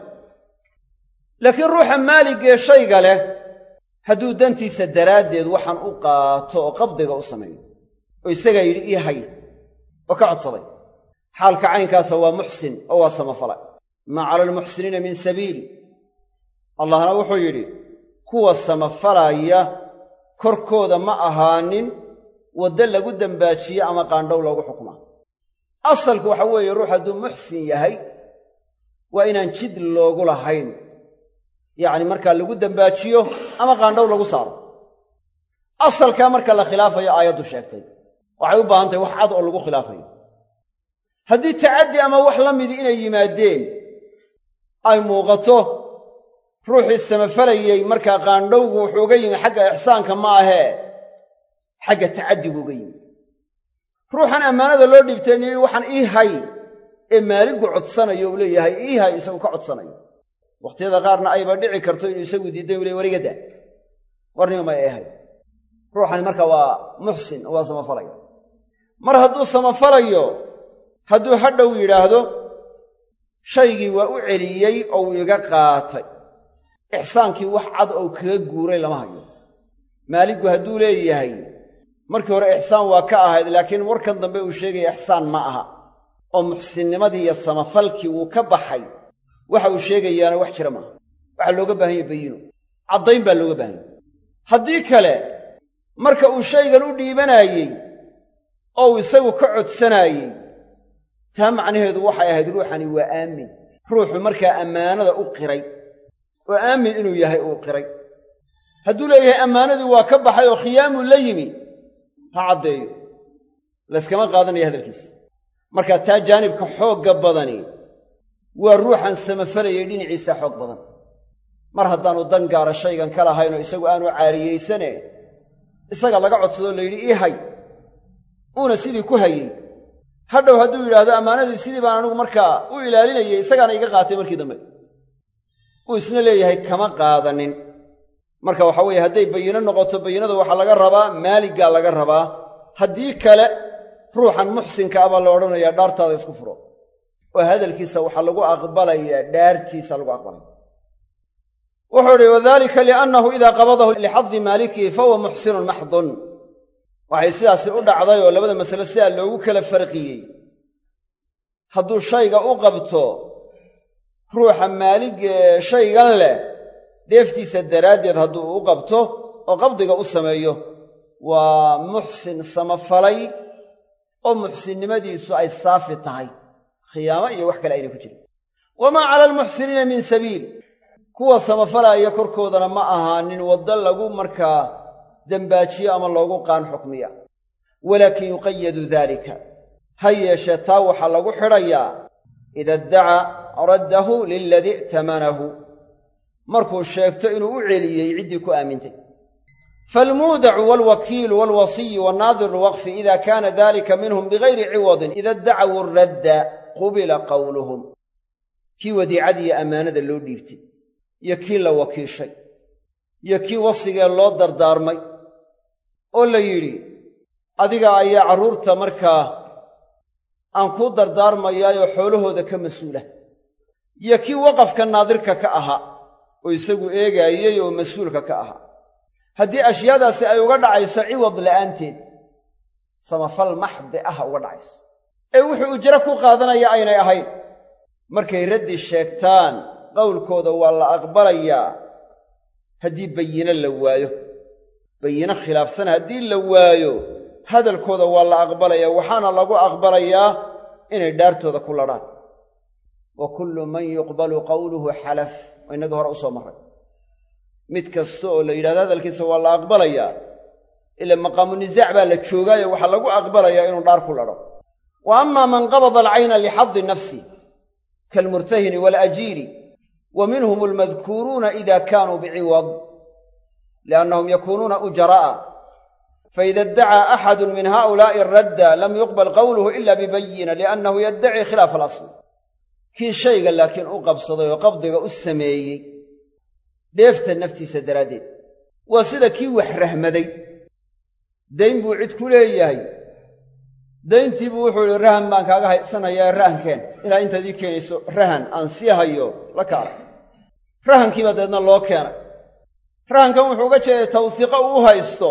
laakiin ruuxa maaligee shayga leh hadduu dantiisa daraaddeed waxaan u qaato oo qabdiga u sameeyo oo isagaa yidhi ii hay oo ka codsaday xaalka caynkaasa waa muxsin oo waa samafala maa cala almuxsiniina min sabiil allahna wuxuu yidhi kuwa samafalaya korkooda ma ahaanin waddo lagu dembaajiye ama qaandhow loogu xukmaa asalku waxa weeye ruux hadduu muxsin yahay waa inaan jid loogu lahayn yacni markaa lagu dembaajiyo ama qaandhow lagu saaro asalkaa marka la khilaafayo aayaddu sheegtay waxay u baahan tahay wax cad oo lagu khilaafayo haddii tacaddi ama wax la midi inay yimaadeen ay muuqato ruuxii samafalayey markaa qaandhowgu wuxuu uga yimi xagga ixsaanka ma ahee xagga tacaddigu uga yimi ruuxan ammaanada loo dhiibteen yidhi waxaan ii hay ee maaligu codsanayo uu leeyahay ii hay isagu ka codsanayo wakhtiyada qaarna ayba dhici karto inuu isagu diiday u leey warigada warnima may ay hay ruuxani marka waa muxsin oo waa samafalaya mar hadduu samafalayo hadduu hadhow yidhaahdo shaygii waa u celiyey oo uu iga qaatay ixsaankii wax cad oo kaga guuray lama hayo maaligu hadduu leeyahay markii hore ixsaan waa ka ahayd laakiin warkan dambe uu sheegaya ixsaan ma aha oo muxsinnimadii iyo samafalkii wuu ka baxay waxa uu sheegayaana wax jira maaha waxaa looga baahan yahay bayino caddayn baa looga baahan yahay haddii kale marka uu shaygan u dhiibanaayey oo uu isagu ka codsanaayey taa macnaheedu waxay ahayd ruuxani waa aamin ruuxu markaa ammaanada u qiray oo aamin inuu yahay uu qiray hadduu leeyahay ammaanadii waa ka baxay oo khiyaamuu la yimi ha caddeeyo layskama qaadanaya hadalkiisa marka taa jaanibka xoogga badani waa ruuxan samafalayay dhinaciisa xoog badan mar haddaanu dan gaara shaygan ka lahaynoo isagu aanu caariyaysane isaga laga codsado la yidhi ii hay uuna sidii ku hayey hadhow hadduu yidhaahdo ammaanadii sidii baan anigu markaa u ilaalinayay isagaana iga qaatay markii dambe uu isna leeyahay kama qaadanin marka waxa weeye hadday bayino noqoto bayinada waxaa laga rabaa maaliggaa laga rabaa haddii kale ruuxan muxsinka abaa la odhanayaa dhaartaada isku furo oo hadalkiisa waxaa lagu aqbalayaa dhaartiisa lagu aqbalaya wuxuu idhi wadalika liannahu idaa qabadahu lixadi maalikihi fahuwa muxsinun maxdun waxay sidaasi u dhacday oo labada masale sidaa loogu kala farqiyey hadduu shayga u qabto ruuxa maaligee shaygan leh dheeftiisa daraaddeed hadduu u qabto oo qabdiga u sameeyo waa muxsin samafalay oo muxsinnimadiisu ay saafi tahay khiyaamo iyo wax kale aynay ku jirin wamaa cala almuxsiniina min sabiil kuwa samafalaaya korkoodana ma ahaanin waddo lagu markaa dembaajiyo ama loogu qaan xukmiya walaakin yuqayadu daalika ha yeeshee taa waxaa lagu xidhayaa ida iddaca raddahu liladii i'tamanahu markuu sheegto inuu u celiyey ciddii ku aamintay faalmuudacu waalwakiilu waalwasiyu waannaadiru lwaqfi ida kaana dalika minhum bigayri ciwadin ida iddacawu radda qubila qowluhum kii wadiicadiiyo ammaanada loo dhiibtay iyo kii la wakiishay iyo kii wasigee loo dardaarmay oo la yidhi adiga ayaa carruurta markaa aan kuu dardaarmayaayoo xoolahooda ka mas-uula iyo kii waqafka naadirka ka ahaa oo isagu eegaayey oo mas-uulka ka ahaa haddii ashyaadaasi ay uga dhacayso ciwad la'aanteed samafal maxdi ah uga dhacayso ee wuxuu ujro ku qaadanaya aynay ahayn markay raddi sheegtaan qowlkooda waa la aqbalayaa haddii bayino la waayo bayino khilaafsan haddii la waayo hadalkooda waa la aqbalayaa waxaana lagu aqbalayaa inay dhaartooda ku ladhaan wa kullu man yuqbalu qowluhu xalaf oo innaga hore u soo marray mid kasta oo la yidhahdo hadalkiisa waa la aqbalayaa ila maqaamu nisaac baa la joogaayo waxaa lagu aqbalayaa inuu dhaar ku ladho wa amaa man qabada alcayna lixadi nafsi kaalmurtahini waalajiiri wa minhum almadkuuruuna ida kaanuu biciwad liannahum yakuunuuna ujaraa'a faida iddacaa axadu min haa'ulaa'i radda lam yuqbal qowluhu ila bibayina liannahu yaddaci khilaafa alasl kii shayga laakiin u qabsaday oo qabdiga u sameeyey dheefta naftiisa daraaddeed waa sida kii wax rahmaday dayn buu cid ku leeyahay dayntiibuu wuxuu idhi rahan baan kaaga haysanayaa rahankeen ilaa intaad ii keenayso rahan aan sii hayo la kaala rahankiiba deedna loo keenay rahankan wuxuu uga jeeday tawsiiqo uu u haysto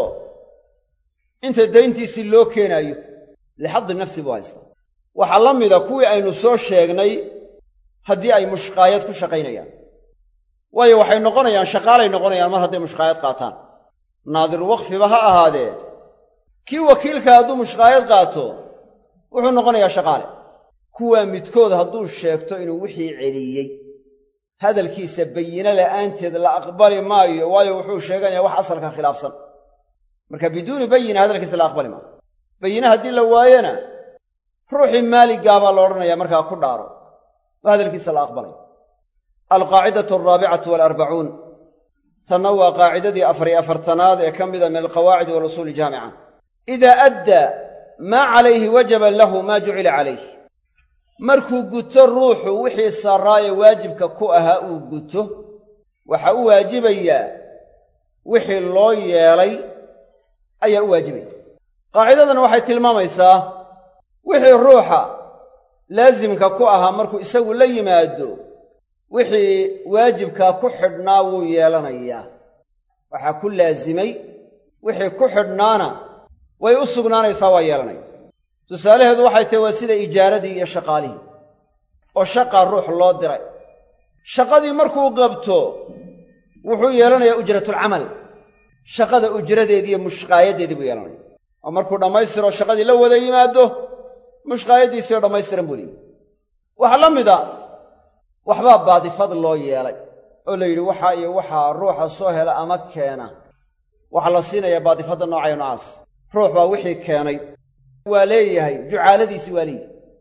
inta dayntiisii loo keenaayo lixadi nafsi buu haystaa waxaa la mida kuwii aynu soo sheegnay haddii ay mushqaayad ku shaqaynayaan waayo waxay noqonayaan shaqaalay noqonayaan mar hadday mushqaayad qaataan naadir waqfiba ha ahaadee kii wakiilka hadduu mushqaayad qaato wuxuu noqonayaa shaqaale kuwaa midkood hadduu sheegto inuu wixii celiyey hadalkiisa bayino la'aanteed la aqbali maayo waayo wuxuu sheeganayaa wax asalka khilaafsan marka biduuni bayina hadalkiisa la aqbali maayo bayine haddii la waayona ruuxii maaliggaabaa la odhanayaa markaa ku dhaaro oo hadalkiisa la aqbalay alqaacidatu alraabicatu waalarbacuun tanna waa qaacidadii afar iyo afartanaad ee ka mida min alqawaacidi walusuuli jaamica idaa addaa maa calayhi wajaba lahu maa jucila calayh markuu guto ruuxu wixii saaraaye waajibka ku ahaa uu guto waxaa u waajibayaa wixii loo yeelay ayaa u waajibaya qaacidadan waxay tilmaamaysaa wixii ruuxa laasimka ku ahaa markuu isagu la yimaado wixii waajibkaa ku xidhnaa wuu yeelanayaa waxaa ku laasimay wixii ku xidhnaana way u sugnaanaysaa waa yeelanaya tusaalaheedu waxay tahay waa sida ijaaradii iyo shaqaalihii oo shaqaa ruux loo diray shaqadii markuu qabto wuxuu yeelanayaa ujratulcamal shaqada ujradeedii iyo mushqaayaddeedii buu yeelanaya oo markuu dhammaystiroo shaqadii la wada yimaado mushqaayaddiisiioo dhammaystiran buu leeyahy waxaa la mida waxbaa baadifad loo yeelay oo la yidhi waxaa iyo waxaa ruuxa soo hela ama keena waxaa la siinayaa baadifadda noocayo noocaas ruux baa wixii keenay waa leeyahay jucaaladiisii waa leeyahay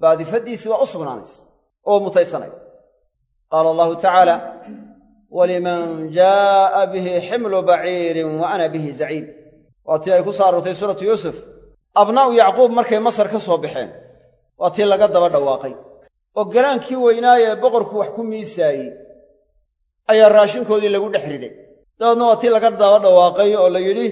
baadifadiisi waa u sugnaanaysa oo mutaysanaya. qaala allahu tacaala waliman jaa'a bihi ximlu baciirin wa ana bihi zaciim. waa tii ay ku soo aroortay suuratu yuusuf abnaa'u yacquub markay masar ka soo baxeen waa tii laga daba dhawaaqay oo galaankii weynaayee boqorku wax ku miisaayey ayaa raashinkoodii lagu dhex riday. dabeedna waa tii laga daba dhawaaqay oo la yidhi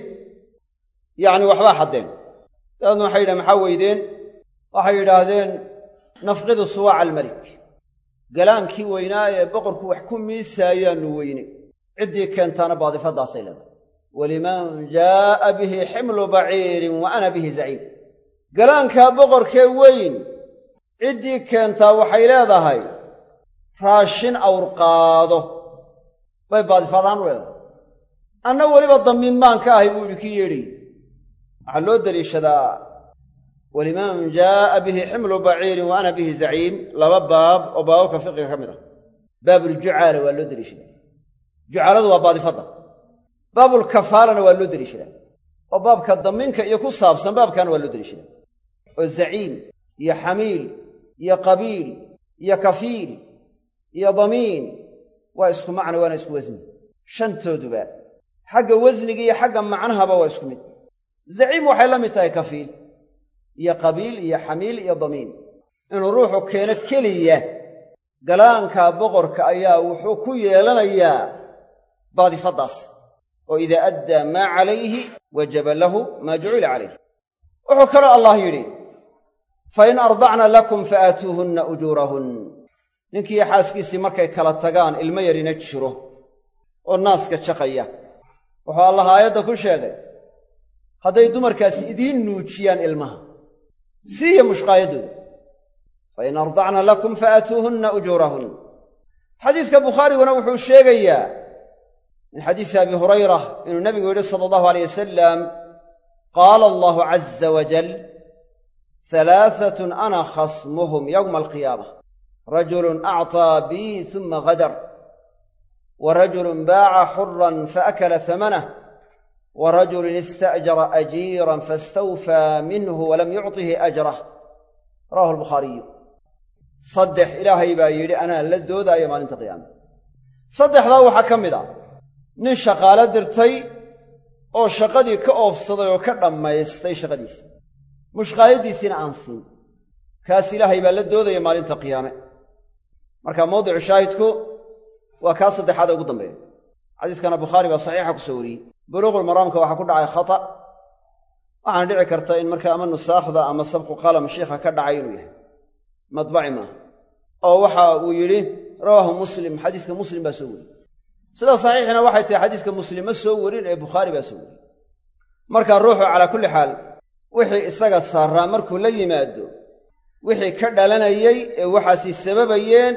yacni waxbaa xaddeen. dabeedna waxay yidhahen maxaa weydeen? waxay yidhaahdeen nafqidu suwaaca almelik, galaankii weynaaye boqorku wax ku miisaayaannu weyne, ciddii keentaana baadifaddaasay leedahay. waliman jaa'a bihi ximlu baciirin wa ana bihi zaciim. galaankaa boqorkee weyn ciddii keentaa waxay leedahay raashin awrqaado bay baadifadaan u leedahay. anna weliba dammiin baan ka ahay buu yidhi kii yeedhay. waxaa loo deliishadaa waliman jaa'a bihi ximlu baciirin wa ana bihi zaciim laba baab oo baababka fiqiga ka mid ah. baabuljucaala waa loo deliishadaa, jucaaladu waa baadifadda. baabulkafaalana waa loo deliishadaa oo baabka dammiinka iyo ku saabsan baabkaana waa loo deliishadaa. oo zaciim iyo xamiil iyo qabiil iyo kafiil iyo damiin waa isku macno waana isku wasni. shantooduba xagga wasniga iyo xagga macnahaba waa isku mid. zaciim waxay la mid tahay kafiil iyo qabiil iyo xamiil iyo damiin. inuu ruuxu keeno keliya galaanka boqorka ayaa wuxuu ku yeelanayaa baadifaddaas. oo idaa addaa maa calayhi wajaba lahu maa jucila calayh. wuxuu kaloo allah yidhi fain ardacna lakum faaatuuhunna ujuurahun. ninkiiyo xaaskiisii markay kala tagaan ilmo yarina jiro oo naaska jaqaya, wuxuu allah aayadda ku sheegay hadday dumarkaasi idiin nuujiyaan ilmaha siiya mushqaayaddooda. fain ardacna lakum faaatuuhunna ujuurahun. xadiiska bukhaariguna wuxuu sheegayaa min xadiisi abi hurayra inuu nebigu yidhi sala allahu alayh wasalam qaala allahu caza wajal halaahatun ana khasmuhum yowma alqiyaama rajulun acطaa bii huma gadar wa rajulun baaca xuran faakala hamanah wa rajulun ista'jara ajiiran fastawfaa minhu walam yucطihi ajrah. rawahu albukhaariyu. saddex ilaahay baa yidhi anaa la doodaayo maalinta qiyaama. saddexdaa waxaa ka mid ah nin shaqaalo dirtay oo shaqadii ka oofsaday oo ka dhammaystay shaqadiisi, mushqaayaddiisiina aan siin. kaas ilaahay baa la doodaya maalinta qiyaame. marka mawdicu shaahidku waa kaa saddexaad ee ugu dambeeya. xadiiskana bukhaari baa saxiixa ku soo wariyey. buluuqulmaraamka waxaa ku dhacay khata. waxaana dhici karta in markaa ama nusaakhda ama sabqu qalam shiikha ka dhacay inuu yahay, madbaci maaha. oo waxa uu yidhi rawaahu muslim, xadiiska muslim baa soo wariyey. sida saxiixina waxay tahay xadiiska muslim ma soo warin ee bukhaari baa soo wariyey. marka ruuxu calaa kulli xaal wixii isaga saaraa markuu la yimaado wixii ka dhalanayey ee waxaasi sababayeen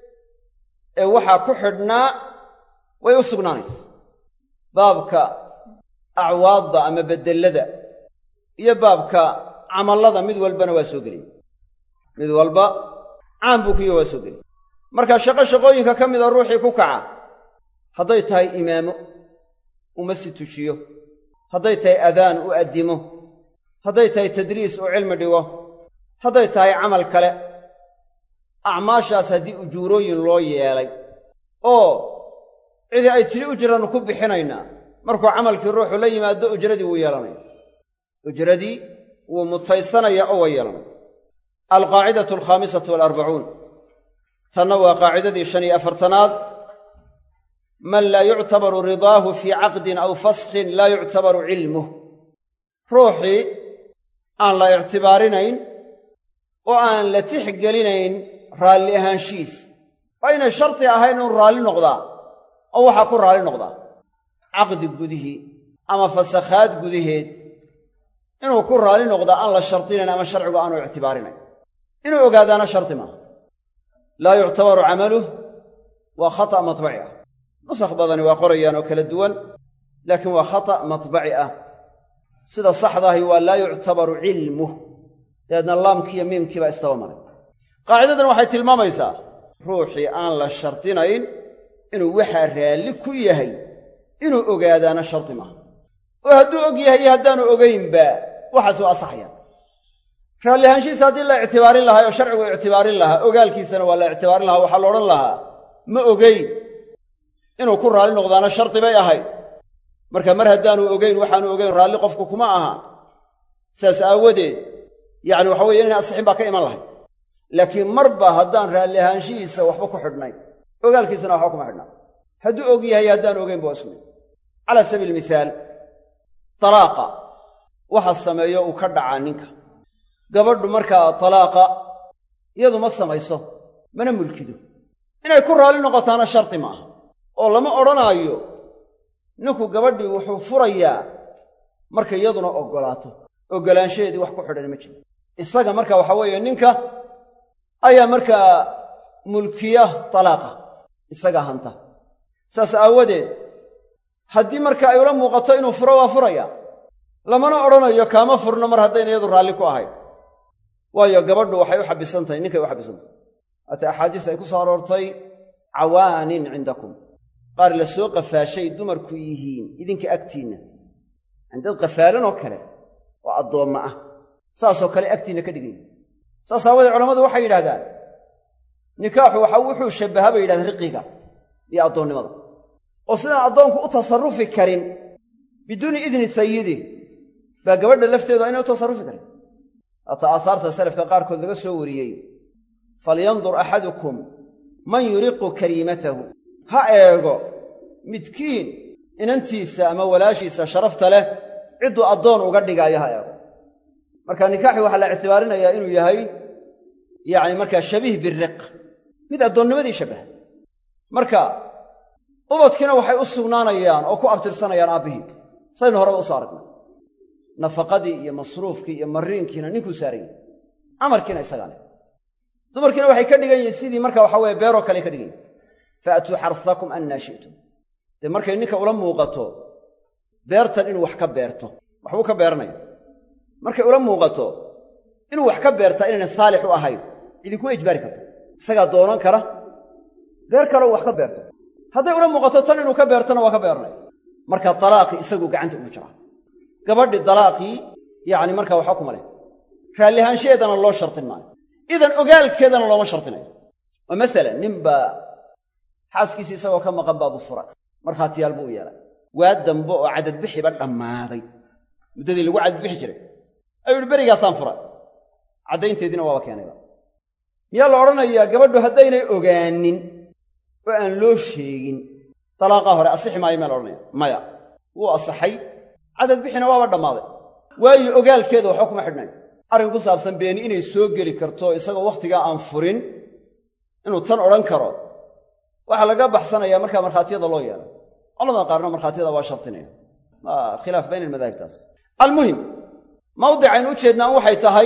ee waxaa ku xidhnaa way u sugnaanaysa. baabka acwaadda ama bedellada iyo baabka camallada mid walbana waa soo geliyey. mid walba caan buu kuyo waa soo geliyey. marka shaqo shaqooyinka ka mida ruuxii ku kaca, hadday tahay imaamo uma si tujiyo, hadday tahay adaan u addimo, hadday tahay tadriis uu cilmi dhigo, hadday tahay camal kale, acmaashaas haddii ujuurooyin loo yeelay oo cidii ay tidhi ujranu ku bixinaynaa, markuu camalkii ruuxu la yimaado ujradii wuu yeelanaya. ujradii wuu mutaysanaya oo waa yeelanaya. alqaacidatu alkhaamisatu waalarbacuun. tanna waa qaacidadii shan iyo afartanaad. man laa yuctabaru ridaahu fii caqdin aw faskhin laa yuctabaru cilmuh. ruuxii aan la ictibaarinayn oo aan la tixgelinayn raalli ahaanshihiis. waa inay sharti ahayn inuu raalli noqdaa oo waxaa ku raalli noqdaa caqdi gudihii ama fasakhaad gudaheed inuu ku raalli noqdaa aan la shardinayn ama sharcigu aanu ictibaarinayn. inuu ogaadaana sharti maaha. laa yuctabaru camaluh waa khata' matbaci ah. nusakh badani waa qorayaan oo kala duwan, laakiin waa khata' matbaci ah. sida saxdaahi waa laa yuctabaru cilmuh. dabeedna laamkiiyo miimkii baa istaba maray. qaacidadan waxay tilmaamaysaa ruuxii aan la shardinayn inuu waxaa raalli ku yahay inuu ogaadaana shardi maaha. oo hadduu og yahay iyo haddaanu ogaynba waxaas waa asaxayaan. raalli ahaanshihiisa haddii la ictibaarin lahaa oo sharcigu ictibaarin lahaa ogaalkiisana waa la ictibaarin lahaa waxaa la odhan lahaa ma ogeyn inuu ku raalli noqdaana shardi bay ahayd marka mar haddaanu ogeyn waxaanu ogeyn raalli qofku kuma aha saas aawadeed yacni waxa weye inayna asixin baa ka iman lahay laakiin marba haddaan raalli ahaanshihiisa waxba ku xidhnayn ogaalkiisana waxba kuma xidhnaa hadduu og yahay haddaan ogeyn baa ismi calaa sabiili mihaal talaaqa waxa sameeyo uu ka dhacaa ninka gabadhu markaa talaaqa iyadu ma samayso mana mulkido inay ku raalli noqotaana shardi ma aha oo lama odhanaayo ninku gabadhii wuxuu furayaa markay iyaduna oggolaato oggolaanshaheedii wax ku xidhan ma jiro isaga marka waxa weeye ninka ayaa markaa mulkiya talaaqa isaga hanta saas aawadeed haddii marka ay ula muuqato inuu furo waa furaya lamana odhanayo kaama furno mar haddayna iyadu raalli ku ahayn waayo gabadhu waxay u xabisan tahay ninkay u xabisan tahay haata axaadiis ay ku soo aroortay cawaanin cindakum qaar la soo qafaashay dumarku yihiin idinka agtiinna dad qafaalan oo kale oo addoomma ah saasoo kale agtiinna ka dhigay saas aawadeed culammadu waxay yidhahdaan nikaaxu waxa wuxuu shabbaha bay yidhahdeen riqiga iyo addoonnimada oo sidaan addoonku u tasarrufi karin biduuni idni sayidi baa gabadha lafteedu aynay u tasarrufi karin haata aahaarta salafka qaarkood laga soo wariyey falyandur axadukum man yuriqu kariimatahu ha eego midkiin inantiisa ama walaashiisa sharafta leh cidduu addoon uga dhigaayo ha eego marka nikaaxi waxaa la ictibaarinayaa inuu yahay yacni markaa shabiih biriq mid addoonnimadii shabbaha marka ubadkiina waxay u sugnaanayaan oo ku abtirsanayaan aabbihii saynu horeba u soo aragnay nafaqadii iyo masruufkii iyo mariinkiina ninkuu saaran yahay amarkiina isagaa leh dumarkiina waxay ka dhigan yihiin sidii marka waxa weeye beeroo kale ka dhigan yihin faatuu xarfakum annaa shi'tum dee markay ninka ula muuqato beertan inuu wax ka beerto waxbuu ka beeranaya markay ula muuqato inuu wax ka beertaa inayna saalix u ahayn idinkuma ijbaari karto isagaa doonan kara beer kaleo wax ka beerto hadday ula muuqato tan inuu ka beertona waa ka beeranaya marka dalaaqii isaguu gacanta ugu jiraa gabadhii dalaaqii yacni markaa waxba kuma leh raalli ahaanshaheedana loo shartin maayo idan ogaalkeedana looma shartinayo oo masalan ninbaa xaaskiisii isagoo ka maqan baabu fura markhaatiyaal buu u yeelay waa dambe oo cadadbixiba dhammaaday muddadii lagu cadadbixi jiray ayuu yidhi berigaasaan fura caddaynteediina waaba keenayba miyaa la odhanayaa gabadhu haddaynay ogaanin oo aan loo sheegin dalaaqaa hore asixi maayo miyaa la odhanaya maya wuu asaxay cadadbixina waaba dhammaaday waayo ogaalkeeda waxba kuma xidhnayo arrin ku saabsan beeni inay soo geli karto isagoo wakhtigaa aan furin inuu tan odhan karo waxaa laga baxsanayaa markaa markhaatiyada loo yeelo culamada qaarna markhaatiyada waa shartinaya waa khilaaf bayna almadaahibtaas almuhim mawdicaynu u jeednaan waxay tahay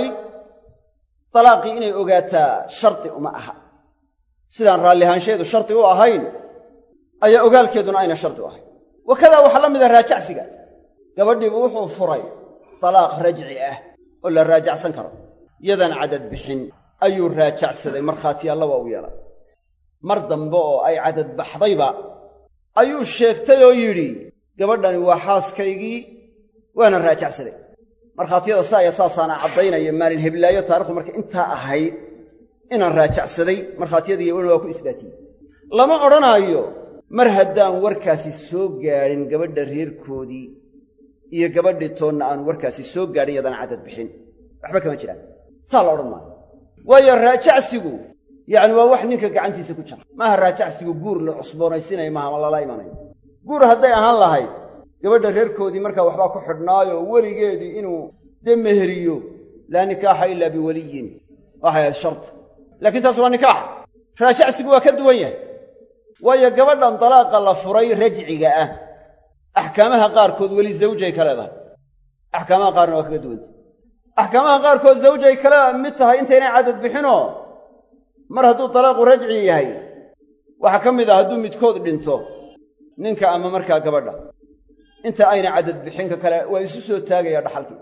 talaaqii inay ogaataa shardi uma aha sidaan raallihaanshaheedu shardi u ahayn ayaa ogaalkeeduna ayna shardi u ahayn wakadaa waxaa la mida raajacsiga gabadhiibu wuxuu furay talaaq rajci ah oo la raajacsan karo yadan cadad bixin ayuu raajacsaday markhaatiyaalla waa u yeelay mar dambe oo ay cadad baxdayba ayuu sheegtay oo yidhi gabadhani waa xaaskaygii waana raajacsaday markhaatiyada saa iyo saasaana caddaynaya maalin heblaayo taarikhdu marka intaa ahayd inaan raajacsaday markhaatiyadii wana waa ku isbaatiyey lama odhanaayo mar haddaan warkaasi soo gaadhin gabadha reerkoodii iyo gabadhii toonna aanu warkaasi soo gaadhin yadaan cadad bixin waxba kama jiraan saa la odhan maayo waayo raajacsigu yacni waa wax ninka gacantiisa ku jira maaha raajacsigu guur la cusboonaysiinayo maaha ma lala imanayo guur hadday ahaan lahayd gabadha reerkoodii markaa waxbaa ku xidhnaayo weligeedii inuu dee meheriyo laa nikaaxa ilaa biweliyin waxay ahayd sharti laakiin taas waa nikaax raajacsigu waa ka duwan yahay waayo gabadhan dalaaqa la furay rajciga ah axkaamaha qaarkood weli zawjay ka leedahay axkaamaha qaarna waa kaga duwantay axkaamaha qaarkood zawjay kale mid tahay intaynay cadad bixinoo mar hadduu dalaaqu rajci yahay waxaa ka mid ah hadduu midkood dhinto ninka ama markaa gabadha inta ayna cadad bixinka kale waa isu soo taagayaa dhaxalkii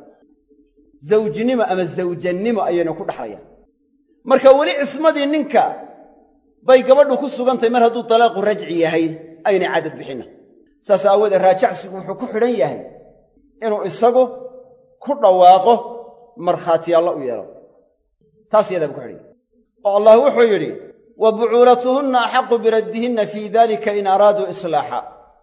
zawjnimo ama zawjannimo ayayna ku dhaxlayaan marka weli cismadii ninka bay gabadhu ku sugantahay mar hadduu dalaaqu rajci yahay ayna cadad bixinna saas aawoodee raajacsigu wuxuu ku xidhan yahay inuu isagu ku dhawaaqo markhaatiyaallo u yeelo taas yadaa buu ku xidhay oo allah wuxuu yidhi wa bucuulatuhunna axaqu biraddihinna fii daalika in araaduu islaaxa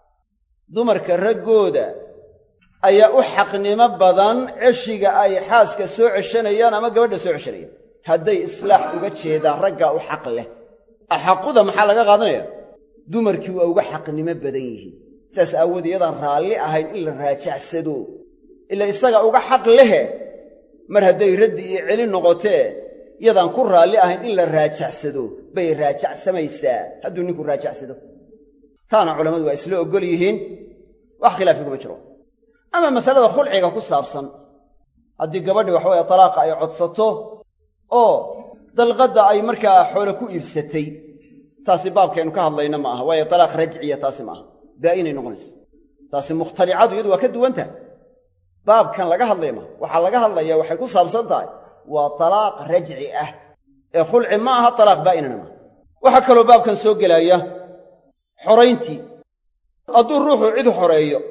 dumarka raggooda ayaa u xaqnimo badan ceshiga ay xaaska soo ceshanayaan ama gabadha soo ceshanayaan hadday islaax uga jeedaan raggaa u xaq leh axaquda maxaa laga qaadanaya dumarkii waa uga xaqnimo badan yihiin saas aawood iyadaan raalli ahayn in la raajacsado ila isaga uga xaq lehe mar hadday raddi iyo celi noqotee iyadaan ku raalli ahayn in la raajacsado bay raajacsamaysaa hadduu ninku raajacsado taana culammadu waa isla oggol yihiin wax khilaafi kuma jiro ama masalada khulciga ku saabsan haddii gabadhi waxaweye talaaqa ay codsato oo dalqadda ay markaa xoolo ku iibsatay taasi baabkaynu ka hadlayna ma aha waayo talaaq rajciya taasi ma aha baa'inay noqonaysa taasi mukhtalicadu iyadu waa ka duwan tahay baabkan laga hadlaya maha waxaa laga hadlayaa waxay ku saabsan tahay waa talaaq rajci ah ee khulci ma aha talaaq baa'inana maaha waxaa kaloo baabkan soo gelaya xorayntii hadduu ruuxu cid xoreeyo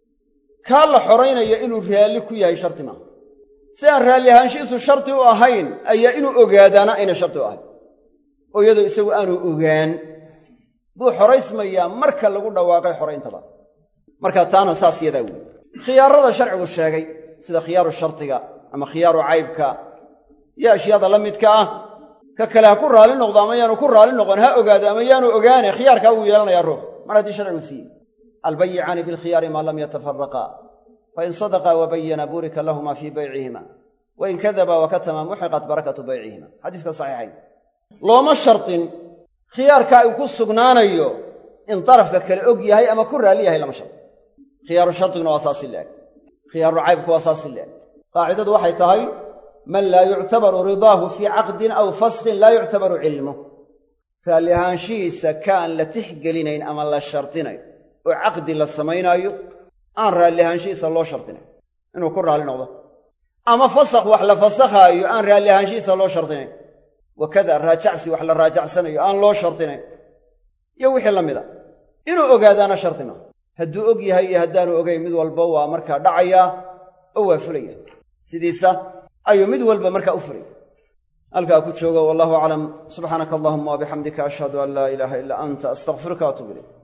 kaa la xoraynaya inuu raalli ku yahay sharti maaha si aan raalli ahaanshihiisu sharti u ahayn ayaa inuu ogaadaana ayna sharti u ahayn oo iyadoo isagu aanu ogaan buu xoraysmayaa marka lagu dhawaaqay xorayntaba markaa taana saas yadaa weyi khiyaarada sharcigu sheegay sida khiyaaru shartiga ama khiyaaru caybka iyo ashyaada la midka ah ka kale ha ku raalli noqdo ama yaanu ku raalli noqon ha ogaado ama yaanu ogaane khiyaarkaa wuu yeelanayaa ruux mar haddii sharcigu siiyey albayicaani bilkhiyaari maa lam yatafaraqaa fain sadaqaa wabayana burika lahumaa fii baycihima wain kadabaa wakatama muxiqat barakatu baycihima xadiiska saxiixayn looma shartin khiyaarka ay ku sugnaanayo in darafka kale og yahay ama ku raalli yahay lama shartin khiyaaru shardiguna waa saasi leeg khiyaaru caybku waa saasi leeg qaacidadu waxay tahay man laa yuctabaru ridaahu fii caqdin aw faskin laa yuctabaru cilmuh raalli ahaanshihiisa kaan la tixgelinayn ama la shartinayn oo caqdi la samaynaayo aan raalli ahaanshihiisa loo shartinayn inuu ku raalli noqdo ama fasakh wax la fasakhaayo aan raalli ahaanshihiisa loo shartinayn wakada raajacsi wax la raajacsanayo aan loo shartinayn iyo wixii la mida inuu ogaadaana sharti maaha hadduu og yahay iyo haddaanu ogayn mid walba waa markaa dhacayaa oo waa fulaya sidiisa ayuu mid walba markaa u fulaya halkaa ku joogo wallahu aclam subxaanaka allahuma wabixamdika ashhadu an laa ilaaha ilaa anta astaqfiruka waatuub ilayk